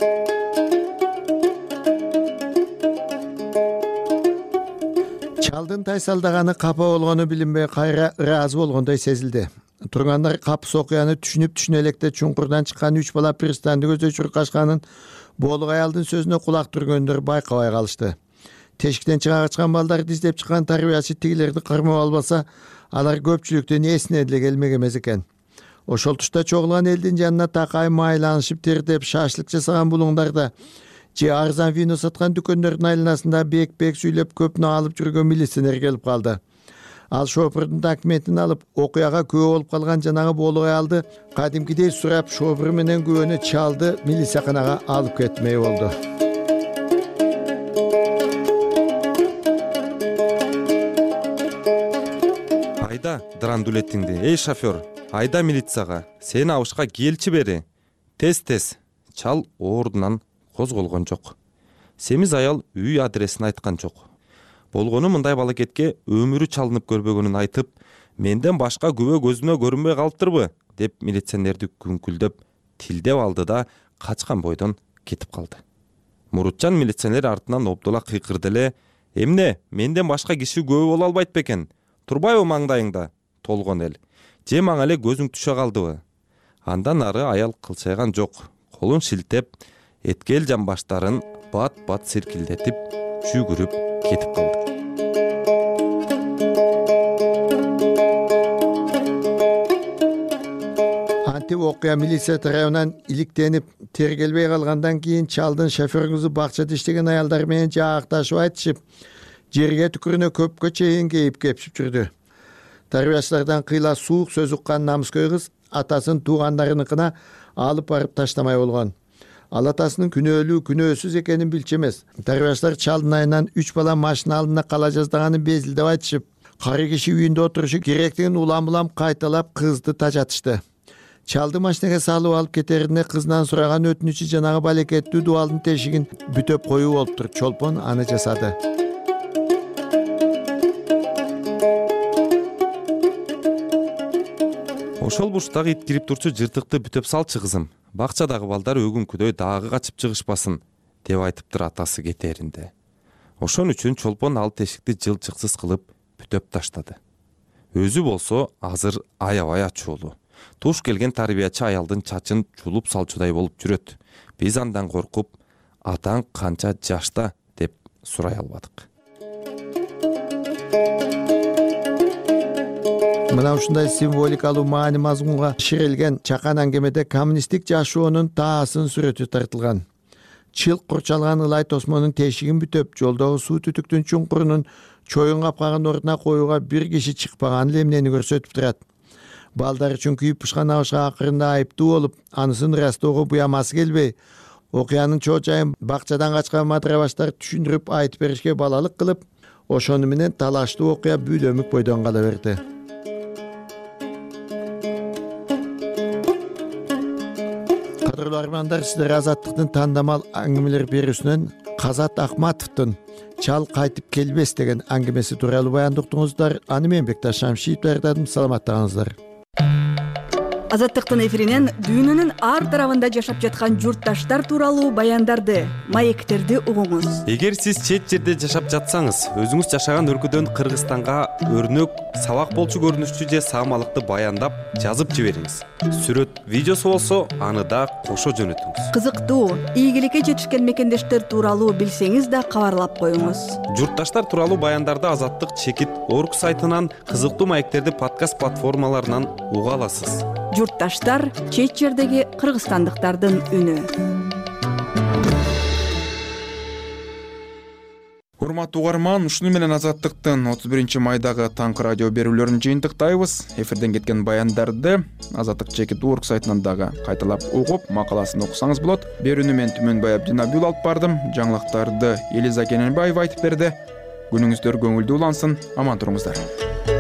Чалдын тайсалдаганы капа болгону билинбей кайра ыраазы болгондой сезилди. Тургандар капыс окуяны түшүнүп электе чуңкурдан чыккан 3 бала пристанды көздөй чуркашканын боолук аялдын сөзүнө кулак түргөндөр байкабай калышты. Тешиктен чыга качкан балдарды издеп чыккан тарбиячы тигилерди кырмап албаса, алар көпчүлүктүн эсине деле келмек эмес экен. Ошол тушта чогулган элдин жанына такай майланышып тердеп шашлык жасаган булуңдарда же арзан вино саткан дүкөндөрдүн айланасында бек сүйлөп көпнө алып жүргөн милиционер келип калды. Ал шофердун документин алып, окуяга күбө болуп калган жанагы боолук аялды кадимкидей сурап, шофер менен күбөнү чалды милицияканага алып кетмей болду. Айда драндулетиңди, эй шофер, айда милицияга, сени абышка келчи бери. Тез. Чал ордунан козголгон жок. Семиз аял үй адресин айткан жок. Болгону мындай балакетке өмүрү чалынып көрбөгөнүн айтып, менден башка күбө көзүмө көрүнбөй калыптырбы, деп милиционерди күңкүлдөп, тилдеп алды да качкан бойдон кетип калды. Мурутчан милиционер артынан обдула кыйкырды эле: "Эмне, менден башка киши күбө боло албайт бекен? Турбайбы маңдайыңда толгон эл? Же мага эле көзүң түшө калдыбы?" Андан ары аял кылчайган жок. Колун шилтеп, эткел жамбаштарын бат-бат сиркилдетип, жүгүрүп кетип калды. Антип окуя милиция тарабынан иликтенип тергелбей калгандан кийин чалдын шоферыңызы бакчада иштеген аялдар менен жаакташып айтышып, жерге түкүрүнө көпкө чейин кейип кепшип жүрдү. Тарбиячылардан кыйла суук сөз уккан намыскөй кыз атасын туугандарыныкына алып барып таштамай болгон. Ал атасынын күнөөлүү күнөөсүз экенин билчү эмес. Тарбиячылар чалдын айынан 3 бала машина алдында кала жаздаганын безилдеп айтышып, кары киши үйүндө отурушу керектигин улам-улам кайталап кызды тажатышты. Чалды машинеге салып алып кетерине кызынан сураган өтүнүчү жанагы балекеттүү дубалдын тешигин бүтөп коюу болуптур. Чолпон аны жасады. Ошол бурчтагы ит кирип турчу жыртыкты бүтөп салчы кызым. Бакчадагы балдар өгүнкүдөй дагы качып чыгышпасын, деп айтыптыр атасы кетеринде. Ошон үчүн чолпон ал тешикти жылчыксыз кылып бүтөп таштады. Өзү болсо азыр аябай ачуулуу. Туш келген тарбиячы аялдын чачын чулуп салчудай болуп жүрөт. Биз андан коркуп, атаң канча жашта деп сурай албадык. Мына ушундай символикалуу маани мазмунга ширилген чакан аңгемеде коммунисттик жашоонун таасын сүрөтү тартылган. Чылк курчалган ылай тосмонун тешигин бүтөп, жолдогу суу түтүктүн чуңкурунун чоюн капкаган ордуна коюуга бир киши чыкпаган эле эмнени көрсөтүп турат. Балдар үчүн күйүп пышкан абышка акырында айыптуу болуп, анысын ырастоого буямасы келбей, окуянын чоо жайын бакчадан качкан матырабаштар түшүндүрүп айтып беришке балалык кылып, ошону менен талаштуу окуя бүлөмүк бойдон кала берди. Кадырлуу армандар, сиздер Азаттыктын тандамал аңгемелер берүүсүнөн Казат Акматовдун "Чал кайтып келбес" деген аңгемеси тууралуу баяндап уктуңуздар. Аны мен Бекташ Шамшиев даярдадым. Саламаттаңыздар. Азаттыктын эфиринен дүйнөнүн ар тарабында жашап жаткан журтташтар тууралуу баяндарды, маектерди угуңуз. Эгер сиз чет жерде жашап жатсаңыз, өзүңүз жашаган өлкөдөн Кыргызстанга өрнөк, сабак болчу көрүнүштүү же саамалыкты баяндап жазып жибериңиз. Сүрөт, видеосу болсо, аны да кошо жөнөтүңүз. Кызыктуу, ийгиликке жетишкен мекендештер тууралуу билсеңиз да кабарлап коюңуз. Журтташтар тууралуу баяндарды Азаттык чекит орг сайтынан, кызыктуу маектерди подкаст платформаларынан уга аласыз. Журтташтар чет жердеги кыргызстандыктардын үнү. урматтуу угарман, ушуну менен Азаттыктын 31 майдагы таңкы радио берүүлөрүн жыйынтыктайбыз. Эфирден кеткен баяндарды Азаттык Чекит.org сайтынан дагы кайталап угуп, макаласын окусаңыз болот. Берүүнү мен Түмөнбай Абдинабиул алып бардым. Жаңылыктарды Элиза Кененбаева айтып берди. Күнүңүздөр көңүлдүү улансын, аман туруңуздар.